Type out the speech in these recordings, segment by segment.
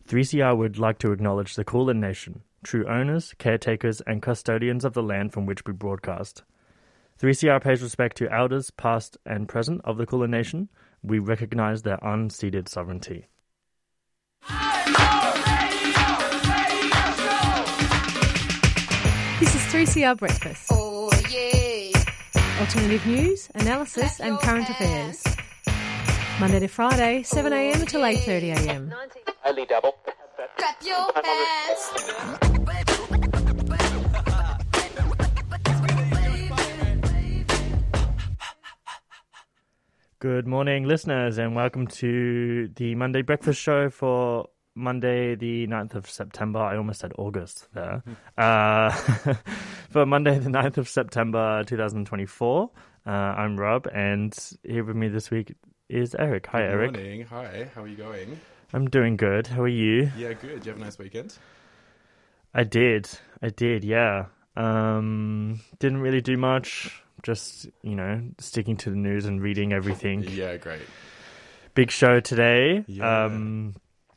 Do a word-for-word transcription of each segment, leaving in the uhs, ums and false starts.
three C R would like to acknowledge the Kulin Nation, true owners, caretakers, and custodians of the land from which we broadcast. three C R pays respect to elders, past and present, of the Kulin Nation. We recognize their unceded sovereignty. This is three C R Breakfast. Oh, yeah. Alternative news, analysis and current affairs. Monday to Friday, seven a m until eight thirty a m. Only double. Clap your hands. Good morning, listeners, and welcome to the Monday Breakfast Show for Monday, the ninth of September. I almost said August there. Uh, for Monday, the ninth of September, twenty twenty-four. Uh, I'm Rob, and here with me this week is Eric. Hi, Good Eric. Good morning. Hi, how are you going? I'm doing good. How are you? Yeah, good. Did you have a nice weekend? I did. I did, yeah. Um, didn't really do much. Just, you know, sticking to the news and reading everything. Yeah, great. Big show today. Yeah. Um,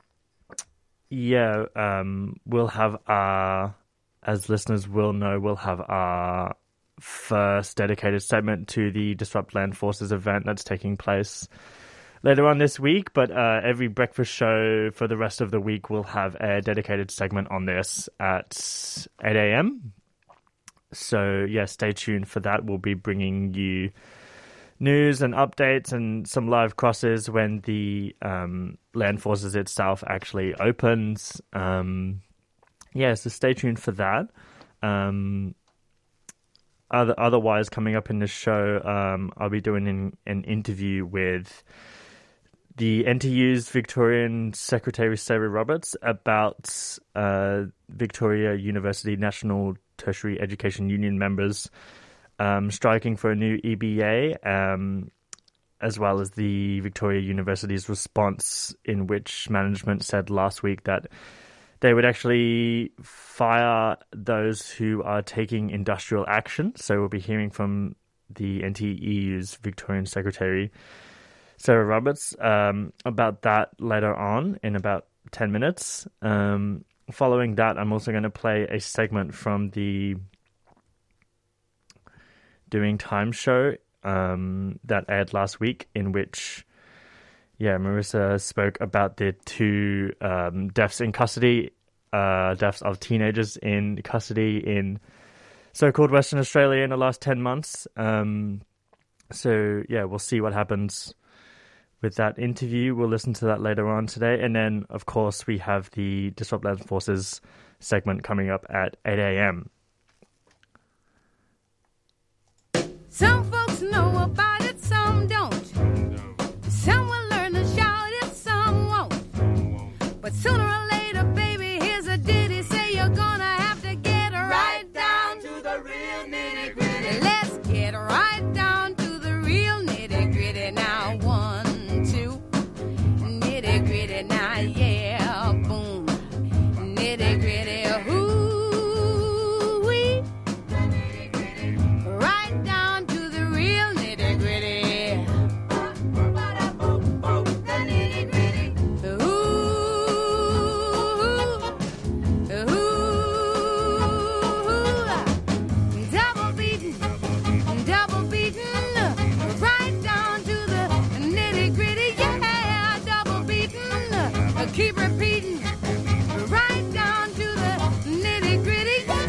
yeah, um, we'll have our, as listeners will know, we'll have our first dedicated segment to the Disrupt Land Forces event that's taking place later on this week. But uh, every breakfast show for the rest of the week will have a dedicated segment on this at eight a m. So, yeah, stay tuned for that. We'll be bringing you news and updates and some live crosses when the um, Land Forces itself actually opens. Um, yeah, so stay tuned for that. Um, other, otherwise, coming up in the show, um, I'll be doing an, an interview with the N T U's Victorian Secretary Sarah Roberts about uh, Victoria University National Tertiary Education Union members um, striking for a new E B A, um, as well as the Victoria University's response, in which management said last week that they would actually fire those who are taking industrial action. So we'll be hearing from the N T E U's Victorian Secretary Sarah Roberts um, about that later on in about ten minutes. Um, following that, I'm also going to play a segment from the Doing Time show um, that aired last week, in which, yeah, Marissa spoke about the two um, deaths in custody, uh, deaths of teenagers in custody in so-called Western Australia in the last ten months. Um, so, yeah, we'll see what happens with that interview. We'll listen to that later on today. And then, of course, we have the Disrupt Land Forces segment coming up at eight a m. Some folks know about it, some don't. Some will learn to shout it, some won't. But sooner or later, baby, here's a ditty. Say you're gonna have to get right down to the real nitty gritty. Let's get right down to the real nitty gritty now. One, two, nitty gritty now, yeah, boom. Nitty gritty, ooh, wee. Right down to the real nitty gritty. Ooh, ooh, double beaten, double beaten, right down to the nitty gritty, yeah, double beaten, keep repeating, right down to the nitty gritty, yeah.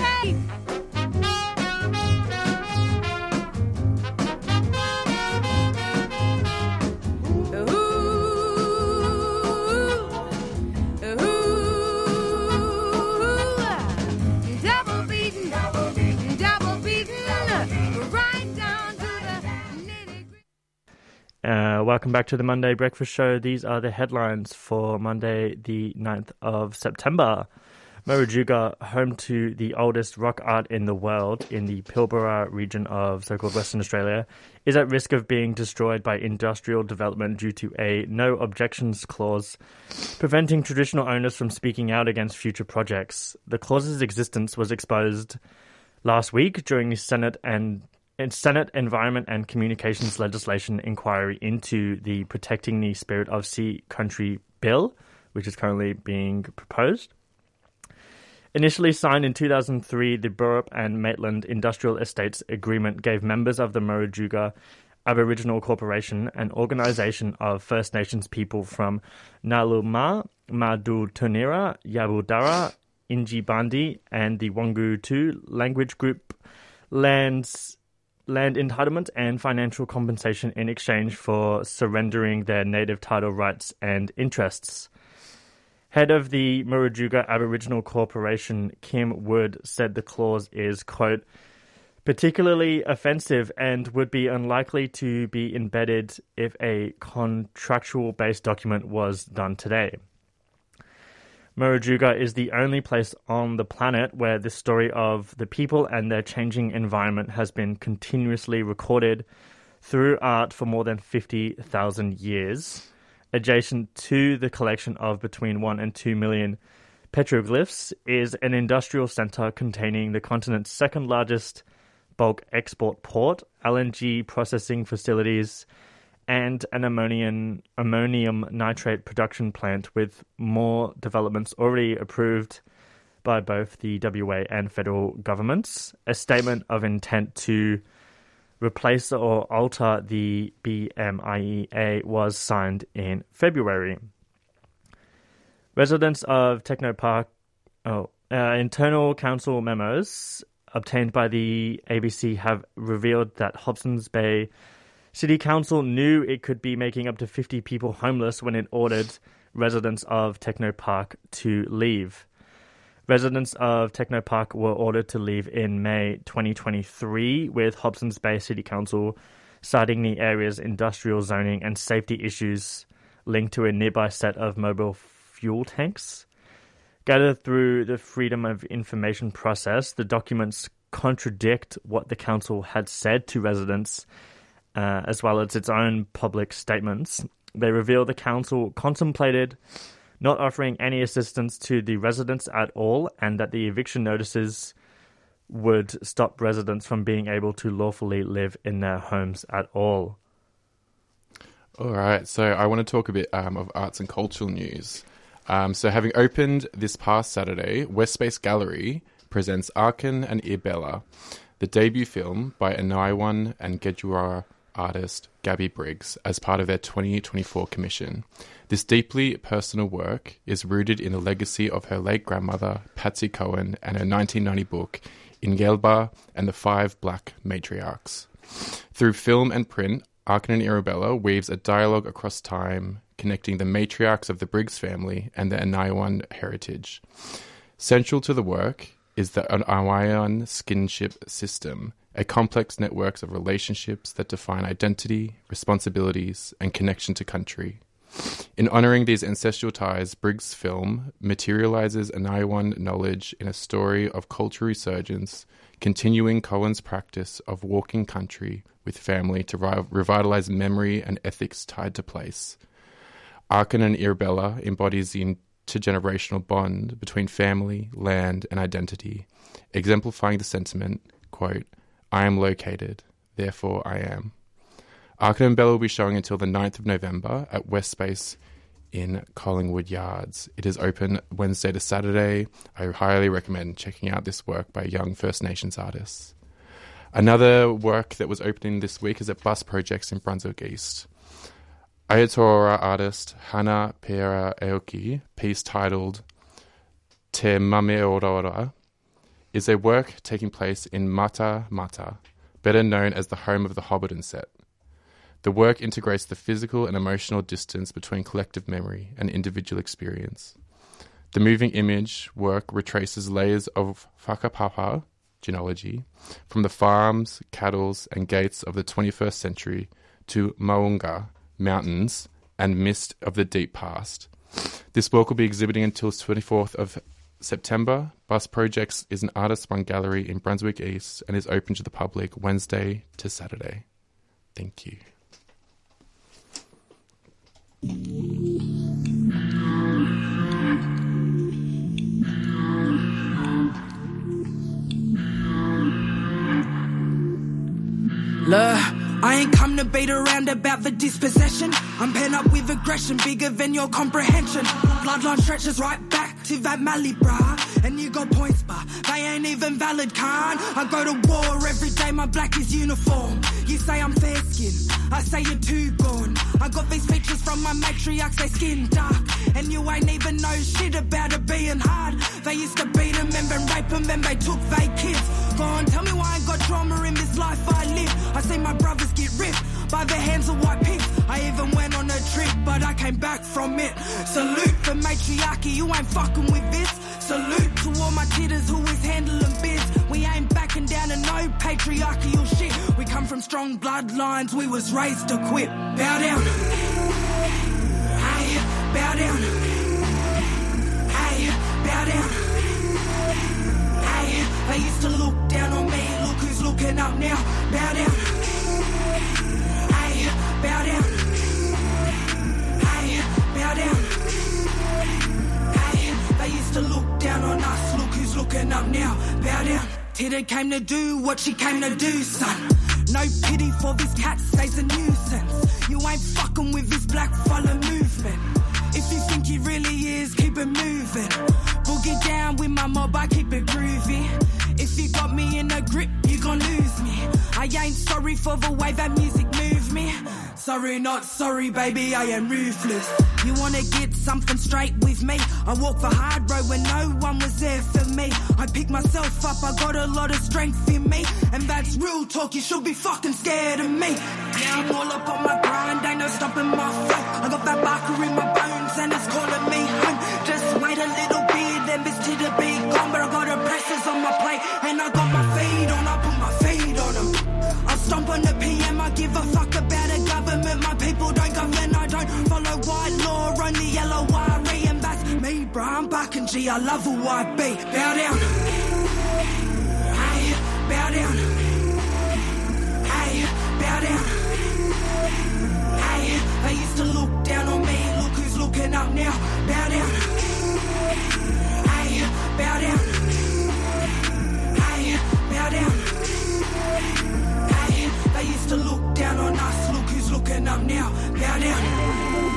Double beaten, double beaten, right down to the nitty gritty. Uh, welcome back to the Monday Breakfast Show. These are the headlines for Monday, the ninth of September. Murujuga, home to the oldest rock art in the world in the Pilbara region of so-called Western Australia, is at risk of being destroyed by industrial development due to a no objections clause preventing traditional owners from speaking out against future projects. The clause's existence was exposed last week during the Senate and Senate Environment and Communications Legislation inquiry into the Protecting the Spirit of Sea Country Bill, which is currently being proposed. Initially signed in two thousand three, the Burrup and Maitland Industrial Estates Agreement gave members of the Murujuga Aboriginal Corporation, an organisation of First Nations people from Naluma, Madultunira, Yabudara, Injibandi, and the Wangutu language group, lands, land entitlement and financial compensation in exchange for surrendering their native title rights and interests. Head of the Murujuga Aboriginal Corporation, Kim Wood, said the clause is, quote, particularly offensive and would be unlikely to be embedded if a contractual-based document was done today. Murujuga is the only place on the planet where the story of the people and their changing environment has been continuously recorded through art for more than fifty thousand years. Adjacent to the collection of between one and two million petroglyphs is an industrial centre containing the continent's second largest bulk export port, L N G processing facilities, and an ammonium, ammonium nitrate production plant, with more developments already approved by both the W A and federal governments. A statement of intent to replace or alter the B M I E A was signed in February. Residents of Technopark, oh, uh, internal council memos obtained by the A B C have revealed that Hobsons Bay City Council knew it could be making up to fifty people homeless when it ordered residents of Technopark to leave. Residents of Technopark were ordered to leave in May twenty twenty-three, with Hobsons Bay City Council citing the area's industrial zoning and safety issues linked to a nearby set of mobile fuel tanks. Gathered through the Freedom of Information process, the documents contradict what the council had said to residents, uh, as well as its own public statements. They reveal the council contemplated not offering any assistance to the residents at all, and that the eviction notices would stop residents from being able to lawfully live in their homes at all. All right, so I want to talk a bit um, of arts and cultural news. Um, so having opened this past Saturday, West Space Gallery presents Arkin and Irbella, the debut film by Anaiwan and Gedjura artist Gabby Briggs, as part of their twenty twenty-four commission. This deeply personal work is rooted in the legacy of her late grandmother, Patsy Cohen, and her nineteen ninety book, Ingelba and the Five Black Matriarchs. Through film and print, Arkin and Irbella weaves a dialogue across time, connecting the matriarchs of the Briggs family and the Anaiwan heritage. Central to the work is the Anaiwan skinship system, a complex network of relationships that define identity, responsibilities, and connection to country. In honouring these ancestral ties, Briggs' film materialises Anaiwan knowledge in a story of cultural resurgence, continuing Cohen's practice of walking country with family to re- revitalise memory and ethics tied to place. Arkin and Irbella embodies the intergenerational bond between family, land, and identity, exemplifying the sentiment, quote, I am located, therefore I am. Arkin and Bella will be showing until the ninth of November at West Space in Collingwood Yards. It is open Wednesday to Saturday. I highly recommend checking out this work by young First Nations artists. Another work that was opening this week is at Bus Projects in Brunswick East. Aotearoa artist Hana Pera Aoki, piece titled Te Mameorora, is a work taking place in Mata Mata, better known as the home of the Hobbiton set. The work integrates the physical and emotional distance between collective memory and individual experience. The moving image work retraces layers of whakapapa genealogy from the farms, cattles, and gates of the twenty-first century to Maunga, mountains, and mist of the deep past. This work will be exhibiting until twenty-fourth of September. Bus Projects is an artist-run gallery in Brunswick East and is open to the public Wednesday to Saturday. Thank you. Love I ain't come to beat around about the dispossession. I'm pent up with aggression, bigger than your comprehension. Bloodline stretches right back to that Mali, brah. And you got points, but they ain't even valid, Khan. I go to war every day, my black is uniform. You say I'm fair skinned, I say you're too gone. I got these features from my matriarchs, they skin dark. And you ain't even know shit about it being hard. They used to beat them and then rape them and they took they kids. Go on, tell me why I ain't got trauma in this life I live. I see my brothers get ripped by the hands of white pigs. I even went on a trip, but I came back from it. Salute for matriarchy, you ain't fucking with this. Salute to all my titters who is handling biz. We ain't backing down to no patriarchal shit. We come from strong bloodlines, we was raised to quit. Bow down. Hey, bow down. Hey, bow down. Hey, they used to look down on me, look who's looking up now. Bow down. Hey, bow down. Hey, bow down. Hey, they used to look down on us, look who's looking up now. Bow down. Titter came to do what she came to do, son. No pity for this cat, stays a nuisance. You ain't fucking with this black fella movement. If you think he really is, keep it moving. Boogie down with my mob, I keep it groovy. If you got me in a grip, you gon' lose me. I ain't sorry for the way that music moved me. Sorry, not sorry, baby, I am ruthless. You wanna get something straight with me? I walk the hard road when no one was there for me. I pick myself up, I got a lot of strength in me. And that's real talk, you should be fucking scared of me. Yeah, I'm all up on my grind, ain't no stopping my flow. I got that barker in my bones and it's calling me home. Just wait a little bit, then this to the big gone. But I got the pressures on my plate and I got my feet on, I put my feet on them. I stomp on the P M, I give a fuck about a government. My people don't govern, I don't follow white law, only yellow wire. And that's me, bro, I'm back and G, I love who I be. Bow down. Hey, bow down. Hey, bow down. Hey, they used to look down on me, look who's looking up now. Bow down. Hey, bow down. Hey, bow down. Hey, they used to look down on us, look who's looking up now. Bow down.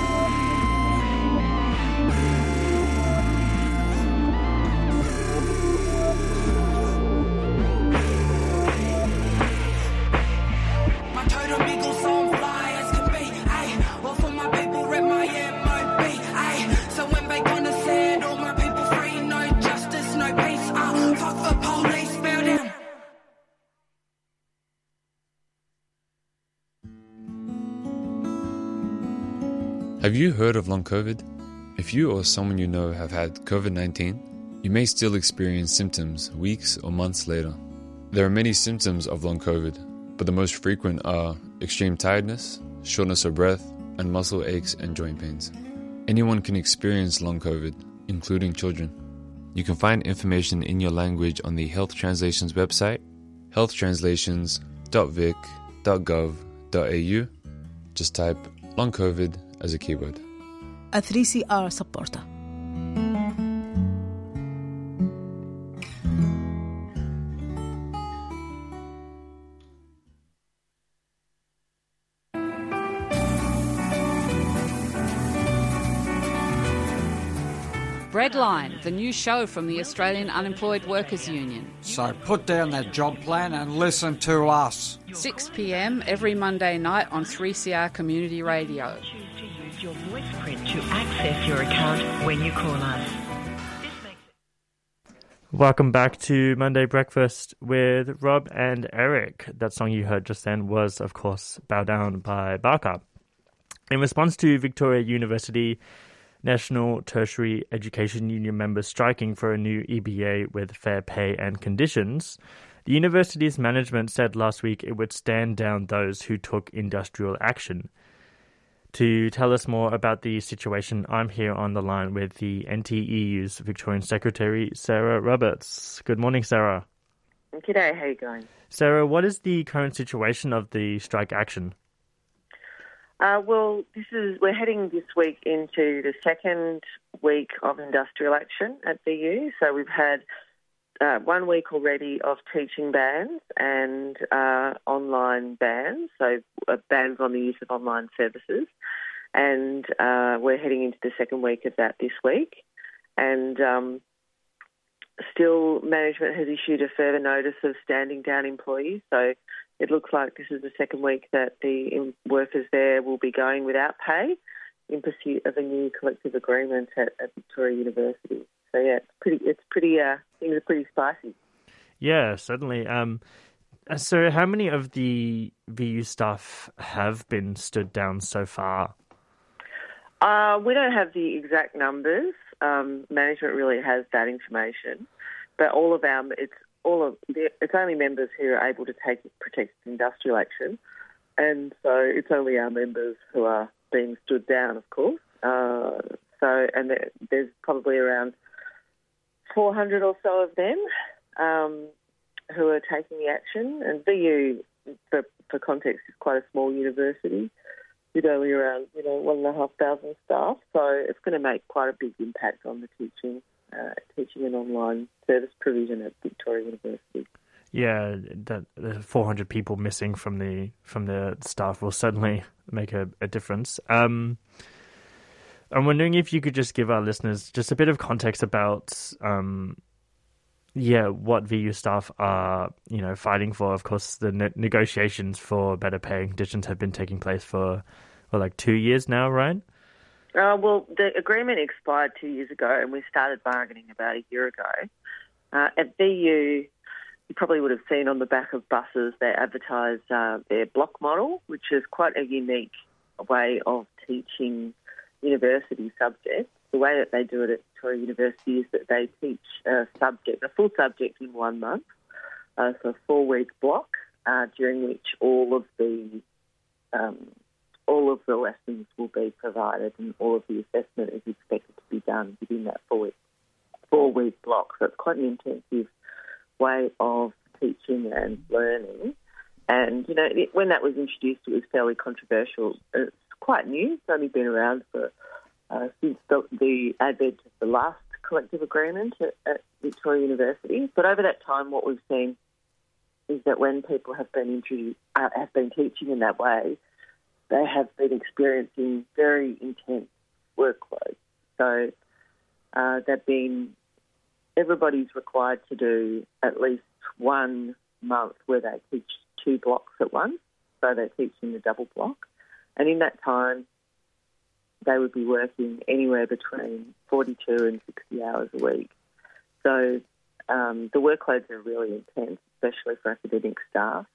My totem eagle's on fly as can be, ayy. Well, for my people, rep my M O B, ayy. So when they gonna set all my people free, no justice, no peace, uh, fuck the police, bow down. Have you heard of long COVID? If you or someone you know have had COVID nineteen, you may still experience symptoms weeks or months later. There are many symptoms of long COVID, but the most frequent are extreme tiredness, shortness of breath, and muscle aches and joint pains. Anyone can experience long COVID, including children. You can find information in your language on the Health Translations website, health translations dot vic dot gov dot a u. Just type long COVID as a keyword. A three C R supporter. Breadline, the new show from the Australian Unemployed Workers Union. So put down that job plan and listen to us. six p m every Monday night on three C R Community Radio. Choose to use your voice print to access your account when you call us. Welcome back to Monday Breakfast with Rob and Eric. That song you heard just then was, of course, Bow Down by Barker. In response to Victoria University National Tertiary Education Union members striking for a new E B A with fair pay and conditions, the university's management said last week it would stand down those who took industrial action. To tell us more about the situation, I'm here on the line with the N T E U's Victorian Secretary, Sarah Roberts. Good morning, Sarah. G'day, how you going? Sarah, what is the current situation of the strike action? Uh, well, this is we're heading this week into the second week of industrial action at B U. So we've had uh, one week already of teaching bans and uh, online bans, so uh, bans on the use of online services. And uh, we're heading into the second week of that this week. And um, still, management has issued a further notice of standing down employees. So it looks like this is the second week that the workers there will be going without pay in pursuit of a new collective agreement at, at Victoria University. So yeah, it's pretty. It's pretty. Uh, things are pretty spicy. Yeah, certainly. Um, so, how many of the V U staff have been stood down so far? Uh, we don't have the exact numbers. Um, management really has that information, but all of our it's all of it's only members who are able to take protected industrial action, and so it's only our members who are being stood down, of course. Uh, so, and there, there's probably around four hundred or so of them um, who are taking the action. And V U, for, for context, is quite a small university with only around, you know, one and a half thousand staff. So it's going to make quite a big impact on the teaching, uh, teaching and online service provision at Victoria University. Yeah, that the four hundred people missing from the from the staff will certainly make a, a difference. Um, I'm wondering if you could just give our listeners just a bit of context about, um, yeah, what V U staff are, you know, fighting for. Of course, the ne- negotiations for better pay conditions have been taking place for, well, like two years now, right? Uh, well, the agreement expired two years ago, and we started bargaining about a year ago. Uh, at V U, you probably would have seen on the back of buses they advertise uh, their block model, which is quite a unique way of teaching university subjects. The way that they do it at Victoria University is that they teach a subject, a full subject in one month, uh, so a four-week block, uh, during which all of the um, all of the lessons will be provided and all of the assessment is expected to be done within that four-week four-week block. So it's quite an intensive way of teaching and learning. And, you know, it, when that was introduced, it was fairly controversial. It's quite new. It's only been around for uh, since the, the advent of the last collective agreement at, at Victoria University. But over that time, what we've seen is that when people have been introduced, uh, have been teaching in that way, they have been experiencing very intense workload. So uh, they've been everybody's required to do at least one month where they teach two blocks at once. So they teach in the double block. And in that time, they would be working anywhere between forty-two and sixty hours a week. So um, the workloads are really intense, especially for academic staff.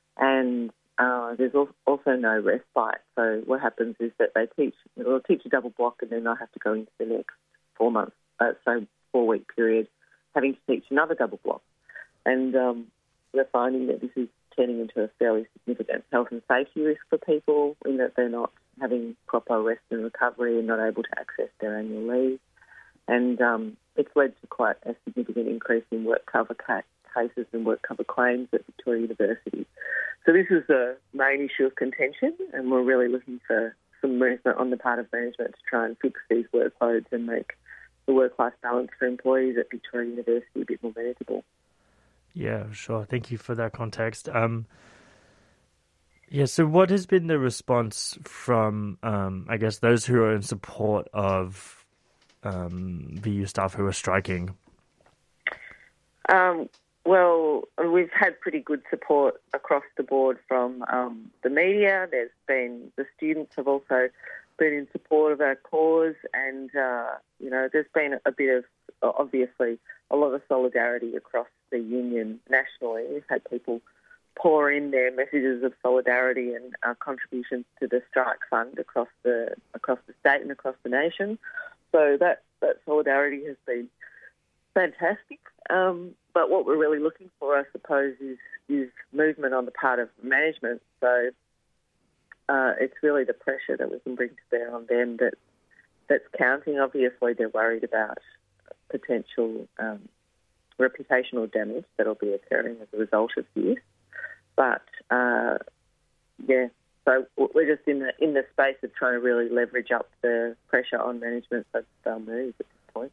And uh, there's also no respite. So what happens is that they teach, they'll teach a double block and then they'll have to go into the next four months, uh, so four-week period, having to teach another double block. And um, we're finding that this is turning into a fairly significant health and safety risk for people in that they're not having proper rest and recovery and not able to access their annual leave. And um, it's led to quite a significant increase in work cover ca- cases and work cover claims at Victoria University. So this is the main issue of contention, and we're really looking for some movement on the part of management to try and fix these workloads and make the work-life balance for employees at Victoria University a bit more manageable. Yeah, sure. Thank you for that context. Um, yeah, so what has been the response from, um, I guess, those who are in support of um, V U staff who are striking? Um, well, we've had pretty good support across the board from um, the media. There's been, the students have also been in support of our cause, and, uh, you know, there's been a bit of, obviously, a lot of solidarity across the union nationally. We've had people pour in their messages of solidarity and uh, contributions to the strike fund across the across the state and across the nation. So that, that solidarity has been fantastic. Um, but what we're really looking for, I suppose, is, is movement on the part of management. So uh, it's really the pressure that we can bring to bear on them that that's counting. Obviously, they're worried about potential um, reputational damage that will be occurring as a result of this. But, uh, yeah, so we're just in the in the space of trying to really leverage up the pressure on management so they'll move at this point.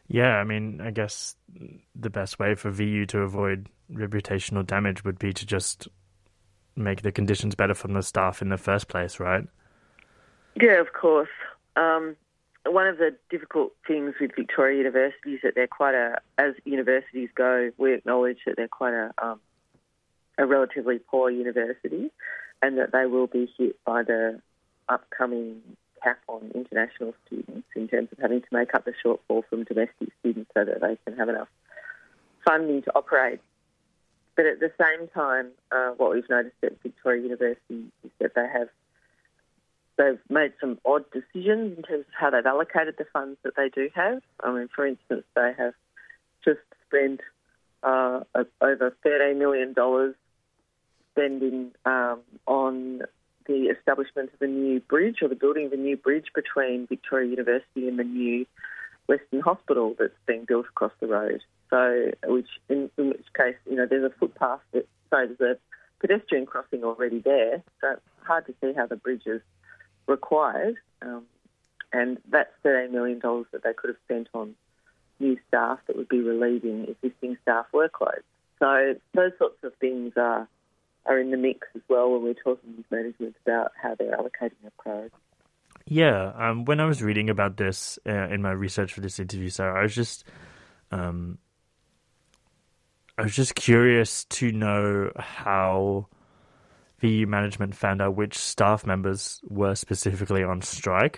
Yeah, I mean, I guess the best way for V U to avoid reputational damage would be to just make the conditions better for the staff in the first place, right? Yeah, of course. Um, one of the difficult things with Victoria University is that they're quite a, as universities go, we acknowledge that they're quite a, um, a relatively poor university and that they will be hit by the upcoming cap on international students in terms of having to make up the shortfall from domestic students so that they can have enough funding to operate. But at the same time, uh, what we've noticed at Victoria University is that they have they've made some odd decisions in terms of how they've allocated the funds that they do have. I mean, for instance, they have just spent uh, over thirteen million dollars spending um, on the establishment of a new bridge or the building of a new bridge between Victoria University and the new Western Hospital that's being built across the road. So, which in, in which case, you know, there's a footpath, that, sorry, there's a pedestrian crossing already there. So it's hard to see how the bridge is required. Um, and that's thirteen million dollars that they could have spent on new staff that would be relieving existing staff workloads. So those sorts of things are are in the mix as well when we're talking with management about how they're allocating their priorities. Yeah, um, when I was reading about this uh, in my research for this interview, Sarah, I was just, um, I was just curious to know how V U management found out which staff members were specifically on strike.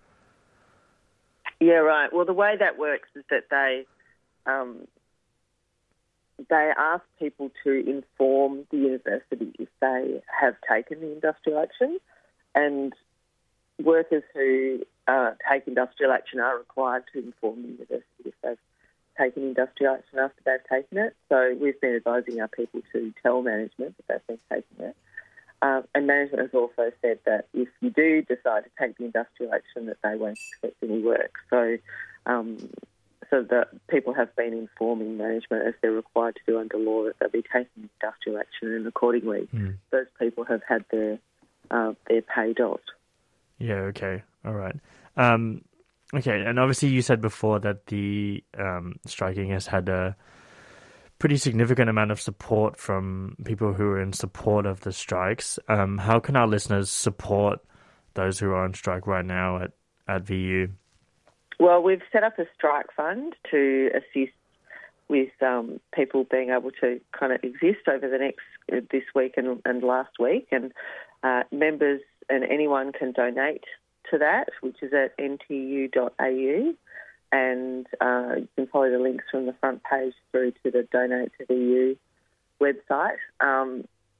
Yeah, right. Well, the way that works is that they um, they ask people to inform the university if they have taken the industrial action, and workers who uh, take industrial action are required to inform the university if they've taken industrial action after they've taken it. So we've been advising our people to tell management that they've been taking it. Um, and management has also said that if you do decide to take the industrial action, that they won't accept any work. So um, so that people have been informing management, as they're required to do under law, that they'll be taking industrial action, and accordingly mm. those people have had their, uh, their pay docked. Yeah, okay. All right. Um, okay, and obviously you said before that the um, striking has had a pretty significant amount of support from people who are in support of the strikes. Um, how can our listeners support those who are on strike right now at, at V U? Well, we've set up a strike fund to assist with um, people being able to kind of exist over the next, uh, this week and, and last week. And uh, members and anyone can donate to that, which is at n t u dot a u. And uh, you can follow the links from the front page through to the Donate to V U website. Um,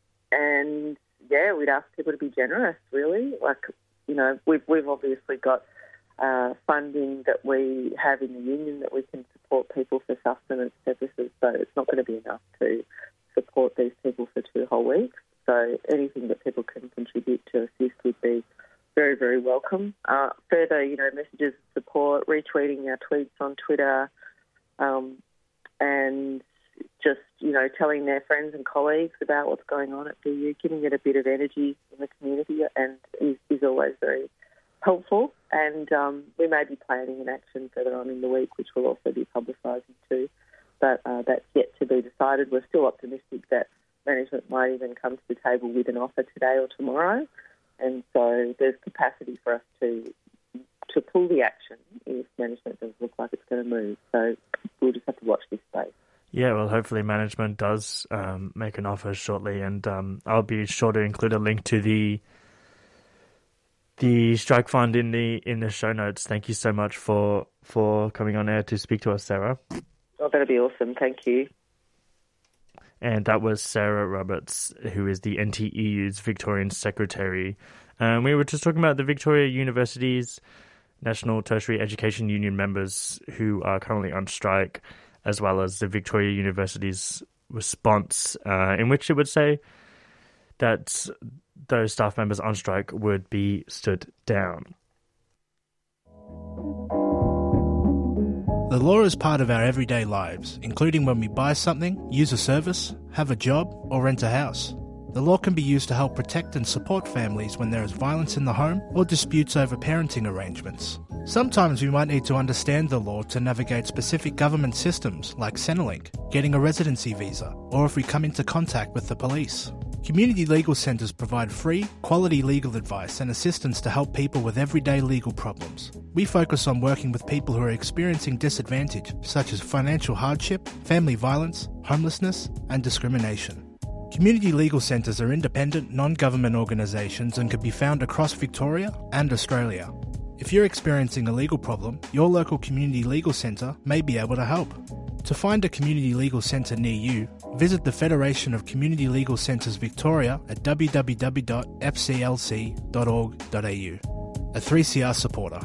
and, yeah, we'd ask people to be generous, really. Like, you know, we've, we've obviously got uh, funding that we have in the union that we can support people for sustenance purposes, so it's not going to be enough to support these people for two whole weeks. So anything that people can contribute to assist would be very, very welcome. Uh, further, you know, messages of support, retweeting our tweets on Twitter, um, and just, you know, telling their friends and colleagues about what's going on at V U, giving it a bit of energy in the community, and is, is always very helpful. And um, we may be planning an action further on in the week, which we'll also be publicising too. But uh, that's yet to be decided. We're still optimistic that management might even come to the table with an offer today or tomorrow. And so there's capacity for us to to pull the action if management doesn't look like it's going to move. So we'll just have to watch this space. Yeah, well, hopefully management does um, make an offer shortly, and um, I'll be sure to include a link to the the strike fund in the in the show notes. Thank you so much for for coming on air to speak to us, Sarah. Oh, that'll be awesome. Thank you. And that was Sarah Roberts, who is the N T E U's Victorian Secretary. Um, we were just talking about the Victoria University's National Tertiary Education Union members who are currently on strike, as well as the Victoria University's response, uh, in which it would say that those staff members on strike would be stood down. The law is part of our everyday lives, including when we buy something, use a service, have a job, or rent a house. The law can be used to help protect and support families when there is violence in the home or disputes over parenting arrangements. Sometimes we might need to understand the law to navigate specific government systems like Centrelink, getting a residency visa, or if we come into contact with the police. Community legal centres provide free, quality legal advice and assistance to help people with everyday legal problems. We focus on working with people who are experiencing disadvantage, such as financial hardship, family violence, homelessness, and discrimination. Community legal centres are independent, non-government organisations and can be found across Victoria and Australia. If you're experiencing a legal problem, your local community legal centre may be able to help. To find a community legal centre near you, visit the Federation of Community Legal Centres Victoria at w w w dot f c l c dot org dot a u. A three C R supporter.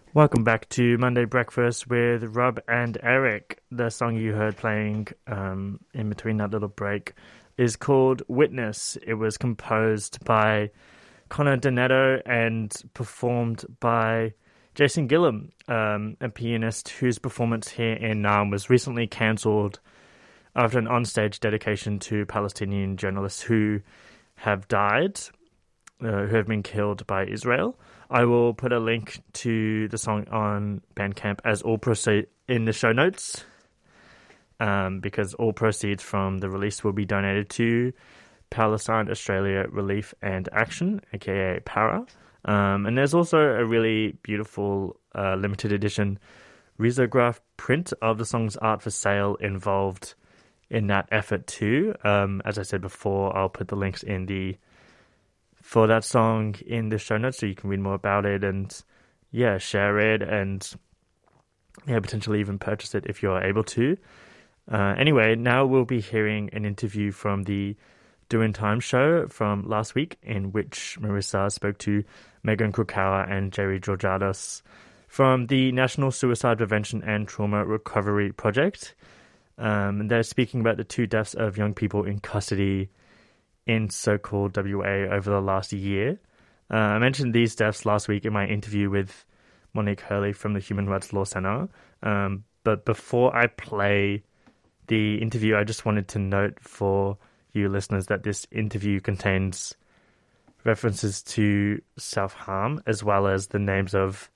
Welcome back to Monday Breakfast with Rob and Eric. The song you heard playing um, in between that little break is called Witness. It was composed by Connor Donetto and performed by Jason Gillum, um, a pianist whose performance here in Naarm was recently cancelled after an onstage dedication to Palestinian journalists who have died, uh, who have been killed by Israel. I will put a link to the song on Bandcamp as all proceed in the show notes, um, because all proceeds from the release will be donated to Palestine Australia Relief and Action, aka PARA. Um, and there's also a really beautiful uh, limited edition risograph print of the song's art for sale involved in that effort too. Um, as I said before, I'll put the links in the for that song in the show notes so you can read more about it and, yeah, share it and, yeah, potentially even purchase it if you're able to. Uh, anyway, now we'll be hearing an interview from the Doing Time show from last week in which Marissa spoke to Megan Krukower and Jerry Georgiadis from the National Suicide Prevention and Trauma Recovery Project. Um, and they're speaking about the two deaths of young people in custody in so-called W A over the last year. Uh, I mentioned these deaths last week in my interview with Monique Hurley from the Human Rights Law Centre. Um, but before I play the interview, I just wanted to note for you listeners that this interview contains references to self-harm as well as the names of,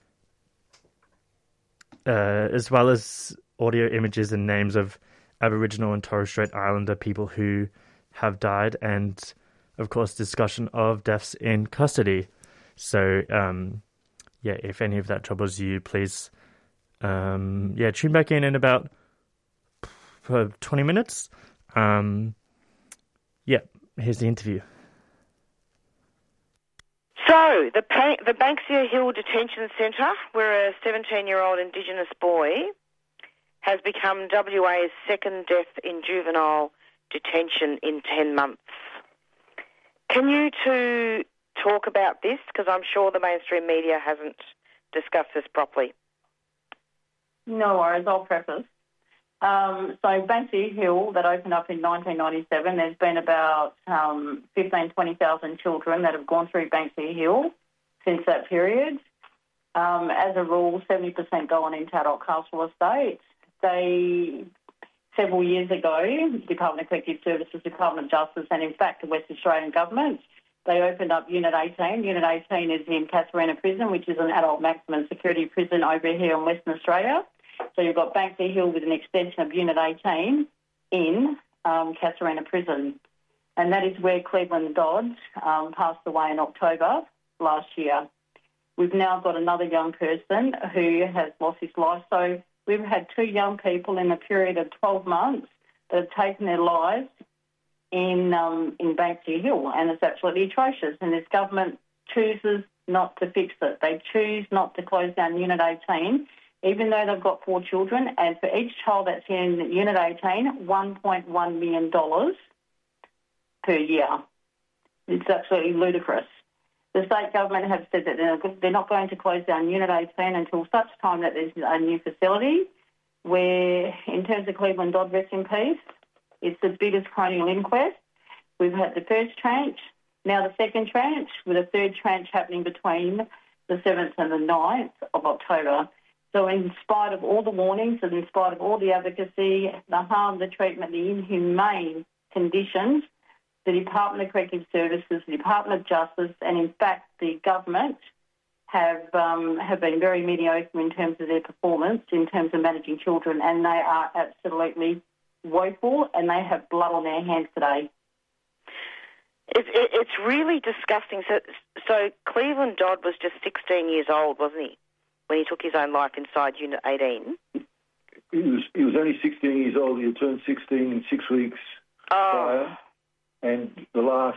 uh, as well as audio images and names of Aboriginal and Torres Strait Islander people who have died, and of course discussion of deaths in custody. So um yeah, if any of that troubles you, please um yeah tune back in in about for twenty minutes. Um yeah here's the interview. So the pa- the Banksia Hill Detention Centre, where a seventeen year old Indigenous boy has become W A's second death in juvenile detention in ten months. Can you two talk about this? Because I'm sure the mainstream media hasn't discussed this properly. No worries, I'll preface. Um, so Banksia Hill, that opened up in nineteen ninety-seven, there's been about um, fifteen, twenty thousand children that have gone through Banksia Hill since that period. Um, as a rule, seventy percent go on into adult castle estates. They... Several years ago, Department of Corrective Services, Department of Justice, and in fact the West Australian Government, they opened up Unit eighteen. Unit eighteen is in Casuarina Prison, which is an adult maximum security prison over here in Western Australia. So you've got Banksia Hill with an extension of Unit eighteen in um, Casuarina Prison. And that is where Cleveland Dodd um, passed away in October last year. We've now got another young person who has lost his life. So we've had two young people in a period of twelve months that have taken their lives in um, in Banksia Hill, and it's absolutely atrocious. And this government chooses not to fix it. They choose not to close down Unit eighteen, even though they've got four children, and for each child that's in Unit eighteen, one point one million dollars per year. It's absolutely ludicrous. The state government have said that they're not going to close down Unit eighteen until such time that there's a new facility where, in terms of Cleveland Dodd, rest in peace, it's the biggest coronial inquest. We've had the first tranche, now the second tranche, with a third tranche happening between the seventh and the ninth of October. So in spite of all the warnings and in spite of all the advocacy, the harm, the treatment, the inhumane conditions, the Department of Corrective Services, the Department of Justice, and in fact the government have um, have been very mediocre in terms of their performance, in terms of managing children, and they are absolutely woeful, and they have blood on their hands today. It, it, it's really disgusting. So, so Cleveland Dodd was just sixteen years old, wasn't he, when he took his own life inside Unit eighteen? He was, he was only sixteen years old. He had turned sixteen in six weeks oh. prior. And the last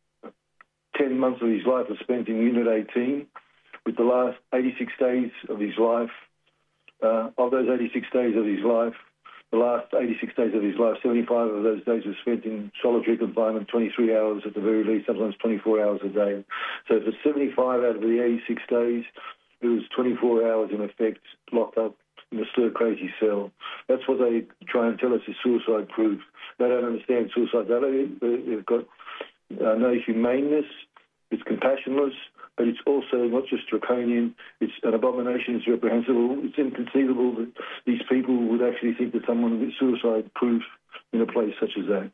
ten months of his life was spent in Unit eighteen, with the last eighty-six days of his life, uh, of those eighty-six days of his life, the last eighty-six days of his life, seventy-five of those days were spent in solitary confinement, twenty-three hours at the very least, sometimes twenty-four hours a day. So for seventy-five out of the eighty-six days, who was twenty-four hours in effect locked up in a stir-crazy cell. That's what they try and tell us is suicide-proof. They don't understand suicidality. They've got uh, no humaneness. It's compassionless, but it's also not just draconian. It's an abomination. It's reprehensible. It's inconceivable that these people would actually think that someone is suicide-proof in a place such as that.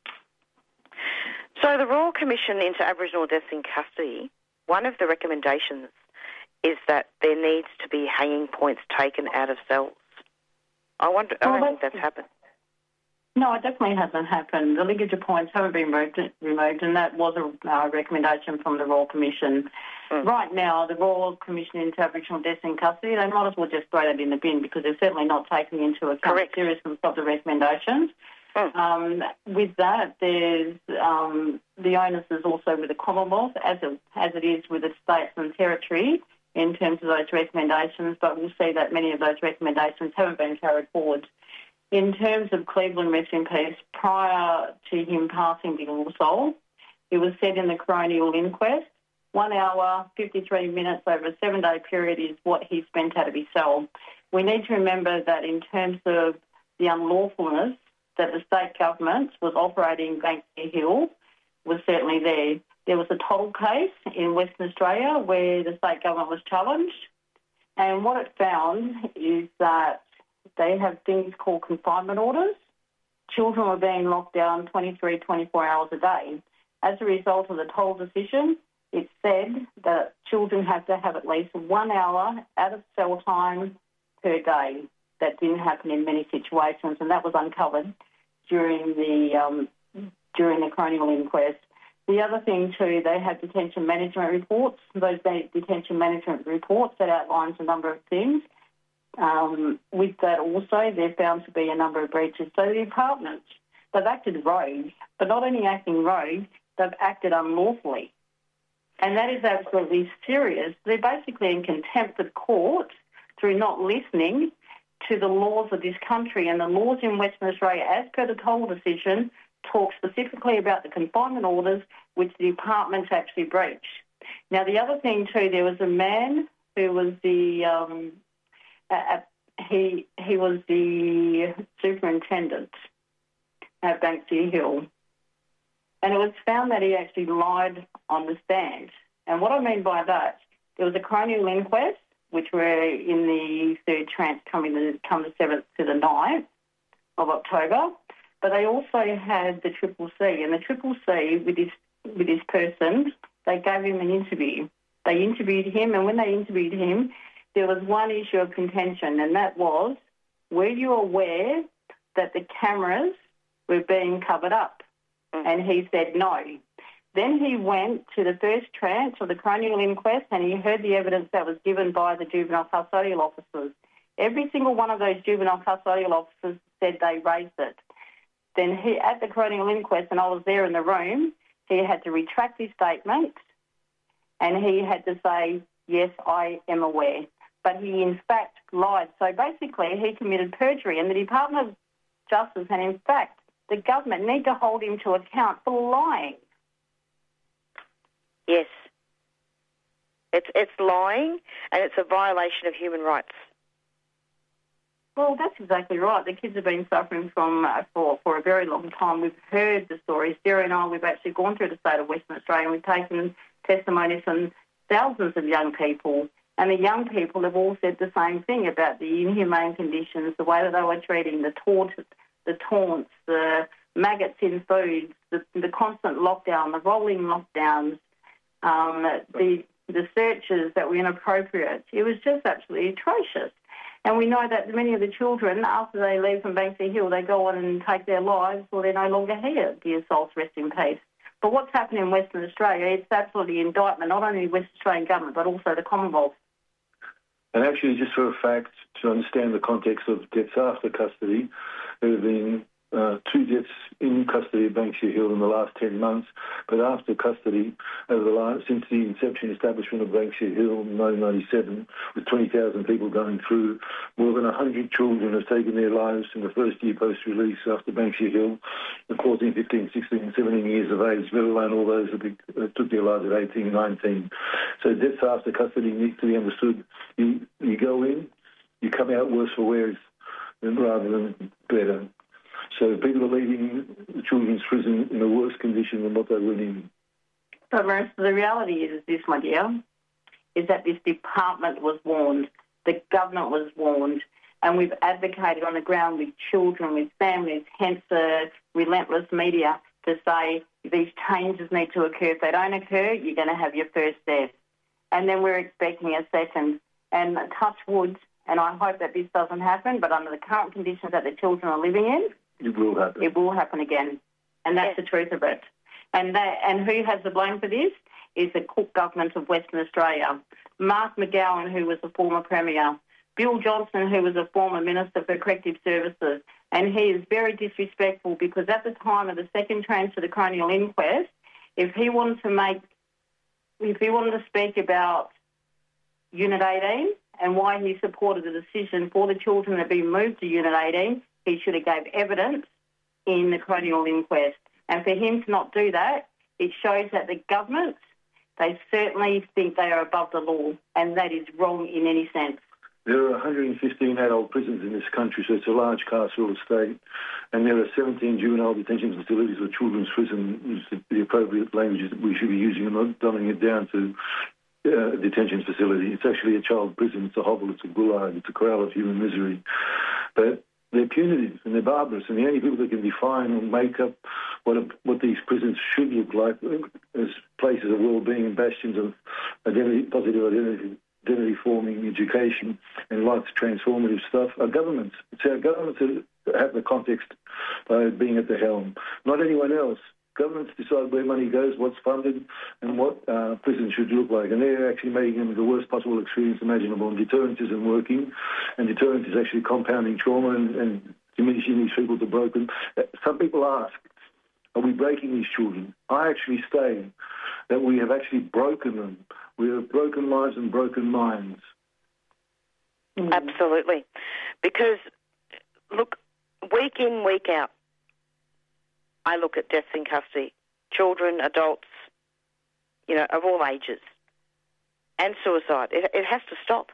So the Royal Commission into Aboriginal Deaths in Custody, one of the recommendations is that there needs to be hanging points taken out of cells. I wonder. I Well, don't think that's- that's happened. No, it definitely hasn't happened. The ligature points haven't been removed, removed and that was a uh, recommendation from the Royal Commission. Mm. Right now, the Royal Commission into Aboriginal Deaths in Custody, they might as well just throw that in the bin because they're certainly not taking into account Correct. the seriousness of the recommendations. Mm. Um, with that, there's um, the onus is also with the Commonwealth, as it, as it is with the states and territory in terms of those recommendations, but we'll see that many of those recommendations haven't been carried forward. In terms of Cleveland, rest in peace, prior to him passing the ill soul, it was said in the coronial inquest, one hour, fifty-three minutes over a seven-day period is what he spent out of his cell. We need to remember that in terms of the unlawfulness that the state government was operating Banksia Hill was certainly there. There was a toll case in Western Australia where the state government was challenged, and what it found is that they have things called confinement orders. Children were being locked down twenty-three, twenty-four hours a day. As a result of the toll decision, it said that children have to have at least one hour out of cell time per day. That didn't happen in many situations, and that was uncovered during the um, during the coronial inquest. The other thing too, they have detention management reports. Those detention management reports that outlines a number of things. Um, with that also, they're found to be a number of breaches. So the department, they've acted rogue, but not only acting rogue, they've acted unlawfully. And that is absolutely serious. They're basically in contempt of court through not listening to the laws of this country. And the laws in Western Australia, as per the toll decision, talk specifically about the confinement orders which the department's actually breached. Now, the other thing too, there was a man who was the... Um, Uh, he he was the superintendent at Banksia Hill, and it was found that he actually lied on the stand. And what I mean by that, there was a coronial inquest, which were in the third tranche coming to come the seventh to the ninth of October, but they also had the Triple C, and the Triple C with this with this person, they gave him an interview. They interviewed him, and when they interviewed him, there was one issue of contention, and that was, were you aware that the cameras were being covered up? And he said no. Then he went to the first tranche of the coronial inquest and he heard the evidence that was given by the juvenile custodial officers. Every single one of those juvenile custodial officers said they raised it. Then he, at the coronial inquest, and I was there in the room, he had to retract his statement and he had to say, yes, I am aware. But he, in fact, lied. So basically, he committed perjury. And the Department of Justice and, in fact, the government need to hold him to account for lying. Yes. It's it's lying and it's a violation of human rights. Well, that's exactly right. The kids have been suffering from uh, for, for a very long time. We've heard the stories. Sarah and I, we've actually gone through the state of Western Australia and we've taken testimonies from thousands of young people. And the young people have all said the same thing about the inhumane conditions, the way that they were treating, the taunt, the taunts, the maggots in foods, the, the constant lockdown, the rolling lockdowns, um, the the searches that were inappropriate. It was just absolutely atrocious. And we know that many of the children, after they leave from Banksia Hill, they go on and take their lives or they're no longer here. The assaults, rest in peace. But what's happened in Western Australia, it's absolutely indictment, not only the Western Australian government, but also the Commonwealth. And actually, just for a fact, to understand the context of deaths after custody, there have been uh, two deaths in custody of Banksia Hill in the last ten months, but after custody, over the last, since the inception establishment of Banksia Hill in nineteen ninety-seven, with twenty thousand people going through, more than one hundred children have taken their lives in the first year post-release after Banksia Hill, at fourteen, fifteen, sixteen, seventeen years of age, let alone all those that, be, that took their lives at eighteen, nineteen. So deaths after custody needs to be understood. You, you go in, you come out worse for wear rather than better. So people are leaving the children's prison in a worse condition than what they went in. So, Marissa, the reality is, is this, my dear, is that this department was warned, the government was warned, and we've advocated on the ground with children, with families, hence the relentless media, to say these changes need to occur. If they don't occur, you're going to have your first death. And then we're expecting a second. And touch wood, and I hope that this doesn't happen, but under the current conditions that the children are living in, it will happen. It will happen again. And that's yes. the truth of it. And that, and who has the blame for this is the Cook government of Western Australia. Mark McGowan, who was a former Premier. Bill Johnson, who was a former Minister for Corrective Services. And he is very disrespectful because at the time of the second tranche of the coronial inquest, if he wanted to make, if he wanted to speak about Unit eighteen and why he supported the decision for the children to be moved to Unit eighteen, he should have gave evidence in the coronial inquest. And for him to not do that, it shows that the government, they certainly think they are above the law, and that is wrong in any sense. There are one hundred fifteen adult prisons in this country, so it's a large carceral estate, and there are seventeen juvenile detention facilities or children's prison, is the appropriate language that we should be using, and not dumbing it down to uh, a detention facility. It's actually a child prison. It's a hovel. It's a gulag. It's a corral of human misery. But they're punitive and they're barbarous, and the only people that can define or make up what a, what these prisons should look like as places of well-being and bastions of identity, positive identity, identity-forming education and life's transformative stuff are governments. It's our governments that have the context by being at the helm, not anyone else. Governments decide where money goes, what's funded, and what uh, prisons should look like. And they're actually making them the worst possible experience imaginable. And deterrence isn't working, and deterrence is actually compounding trauma and, and diminishing these people to broken. Some people ask, are we breaking these children? I actually say that we have actually broken them. We have broken lives and broken minds. Absolutely. Because, look, week in, week out, I look at deaths in custody, children, adults, you know, of all ages, and suicide. It, it has to stop.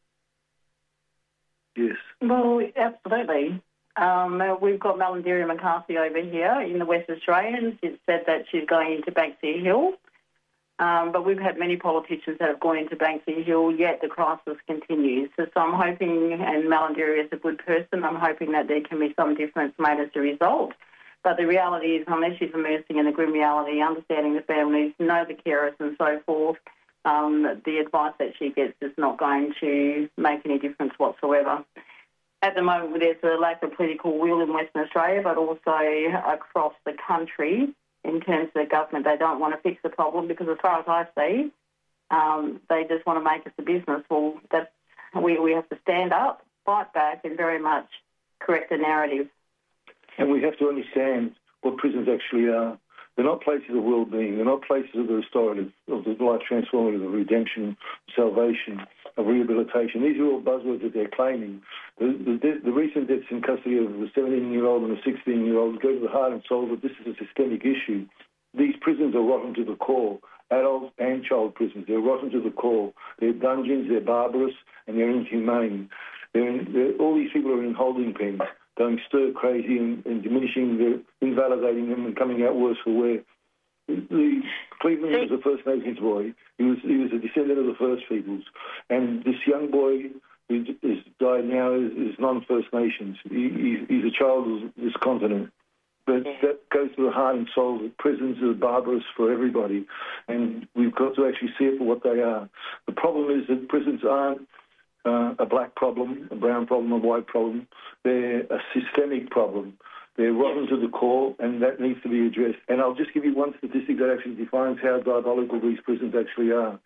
Yes. Well, absolutely. Um, we've got Malandiria McCarthy over here in the West Australian. She's said that she's going into Banksia Hill. Um, but we've had many politicians that have gone into Banksia Hill, yet the crisis continues. So, so I'm hoping, and Malandiria is a good person, I'm hoping that there can be some difference made as a result. But the reality is, unless she's immersing in the grim reality, understanding the families, know the carers and so forth, um, the advice that she gets is not going to make any difference whatsoever. At the moment, there's a lack of political will in Western Australia, but also across the country in terms of the government. They don't want to fix the problem because, as far as I see, um, they just want to make us a business. Well, that's, we, we have to stand up, fight back, and very much correct the narrative. And we have to understand what prisons actually are. They're not places of well-being. They're not places of the restorative, of the life transformative, of redemption, salvation, of rehabilitation. These are all buzzwords that they're claiming. The, the, the recent deaths in custody of the seventeen-year-old and the sixteen-year-old go to the heart and soul that this is a systemic issue. These prisons are rotten to the core, adult and child prisons. They're rotten to the core. They're dungeons, they're barbarous, and they're inhumane. They're in, they're, all these people are in holding pens, going stir crazy and, and diminishing, the, invalidating them and coming out worse for wear. The, Cleveland was a First Nations boy. He was he was a descendant of the First Peoples. And this young boy who has died now is, is non-First Nations. He, he's, he's a child of this continent. But that goes to the heart and soul that prisons are barbarous for everybody. And we've got to actually see it for what they are. The problem is that prisons aren't Uh, a black problem, a brown problem, a white problem. They're a systemic problem. They're rotten to the core, and that needs to be addressed. And I'll just give you one statistic that actually defines how diabolical these prisons actually are.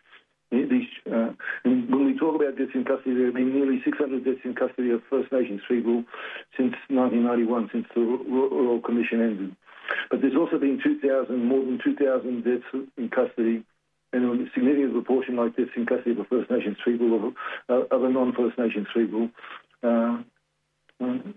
These, uh, and when we talk about deaths in custody, there have been nearly six hundred deaths in custody of First Nations people since nineteen ninety-one, since the Royal Commission ended. But there's also been two thousand, more than two thousand deaths in custody, and a significant proportion like deaths in custody of First Nations people, of uh, other non-First Nations people, uh, um,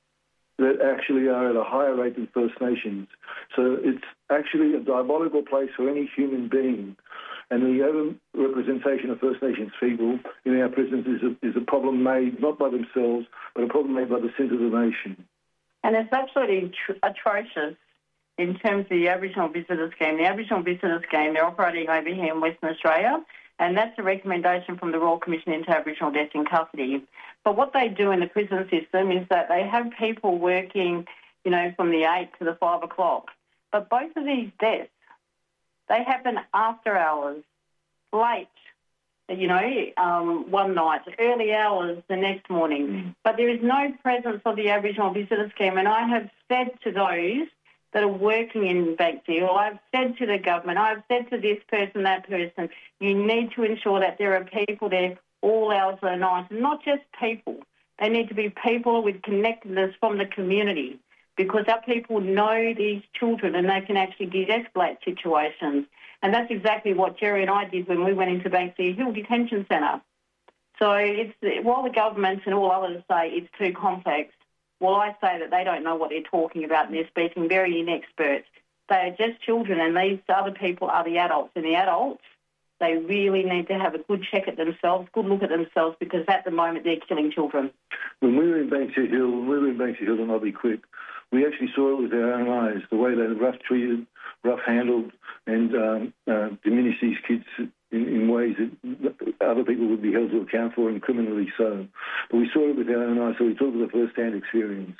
that actually are at a higher rate than First Nations. So it's actually a diabolical place for any human being. And the over-representation of First Nations people in our prisons is a, is a problem made not by themselves, but a problem made by the sense of the nation. And it's absolutely tr- atrocious in terms of the Aboriginal Visitor Scheme. The Aboriginal Visitor Scheme, they're operating over here in Western Australia, and that's a recommendation from the Royal Commission into Aboriginal Deaths in Custody. But what they do in the prison system is that they have people working, you know, from the eight to the five o'clock. But both of these deaths, they happen after hours, late, you know, um, one night, early hours the next morning. Mm. But there is no presence of the Aboriginal Visitor Scheme. And I have said to those that are working in Banksia, or I've said to the government, I've said to this person, that person, you need to ensure that there are people there all hours of the night, and not just people. They need to be people with connectedness from the community, because our people know these children and they can actually de-escalate situations. And that's exactly what Jerry and I did when we went into Banksia Hill Detention Centre. So it's, while the government and all others say it's too complex, well, I say that they don't know what they're talking about and they're speaking very inexpert. They are just children, and these other people are the adults. And the adults, they really need to have a good check at themselves, good look at themselves, because at the moment they're killing children. When we were in Banksia Hill, when we were in Banksia Hill, and I'll be quick, we actually saw it with our own eyes, the way they rough treated, rough handled, and um, uh, diminished these kids in, in ways that other people would be held to account for, and criminally so. But we saw it with our own eyes, so we talked with a first-hand experience.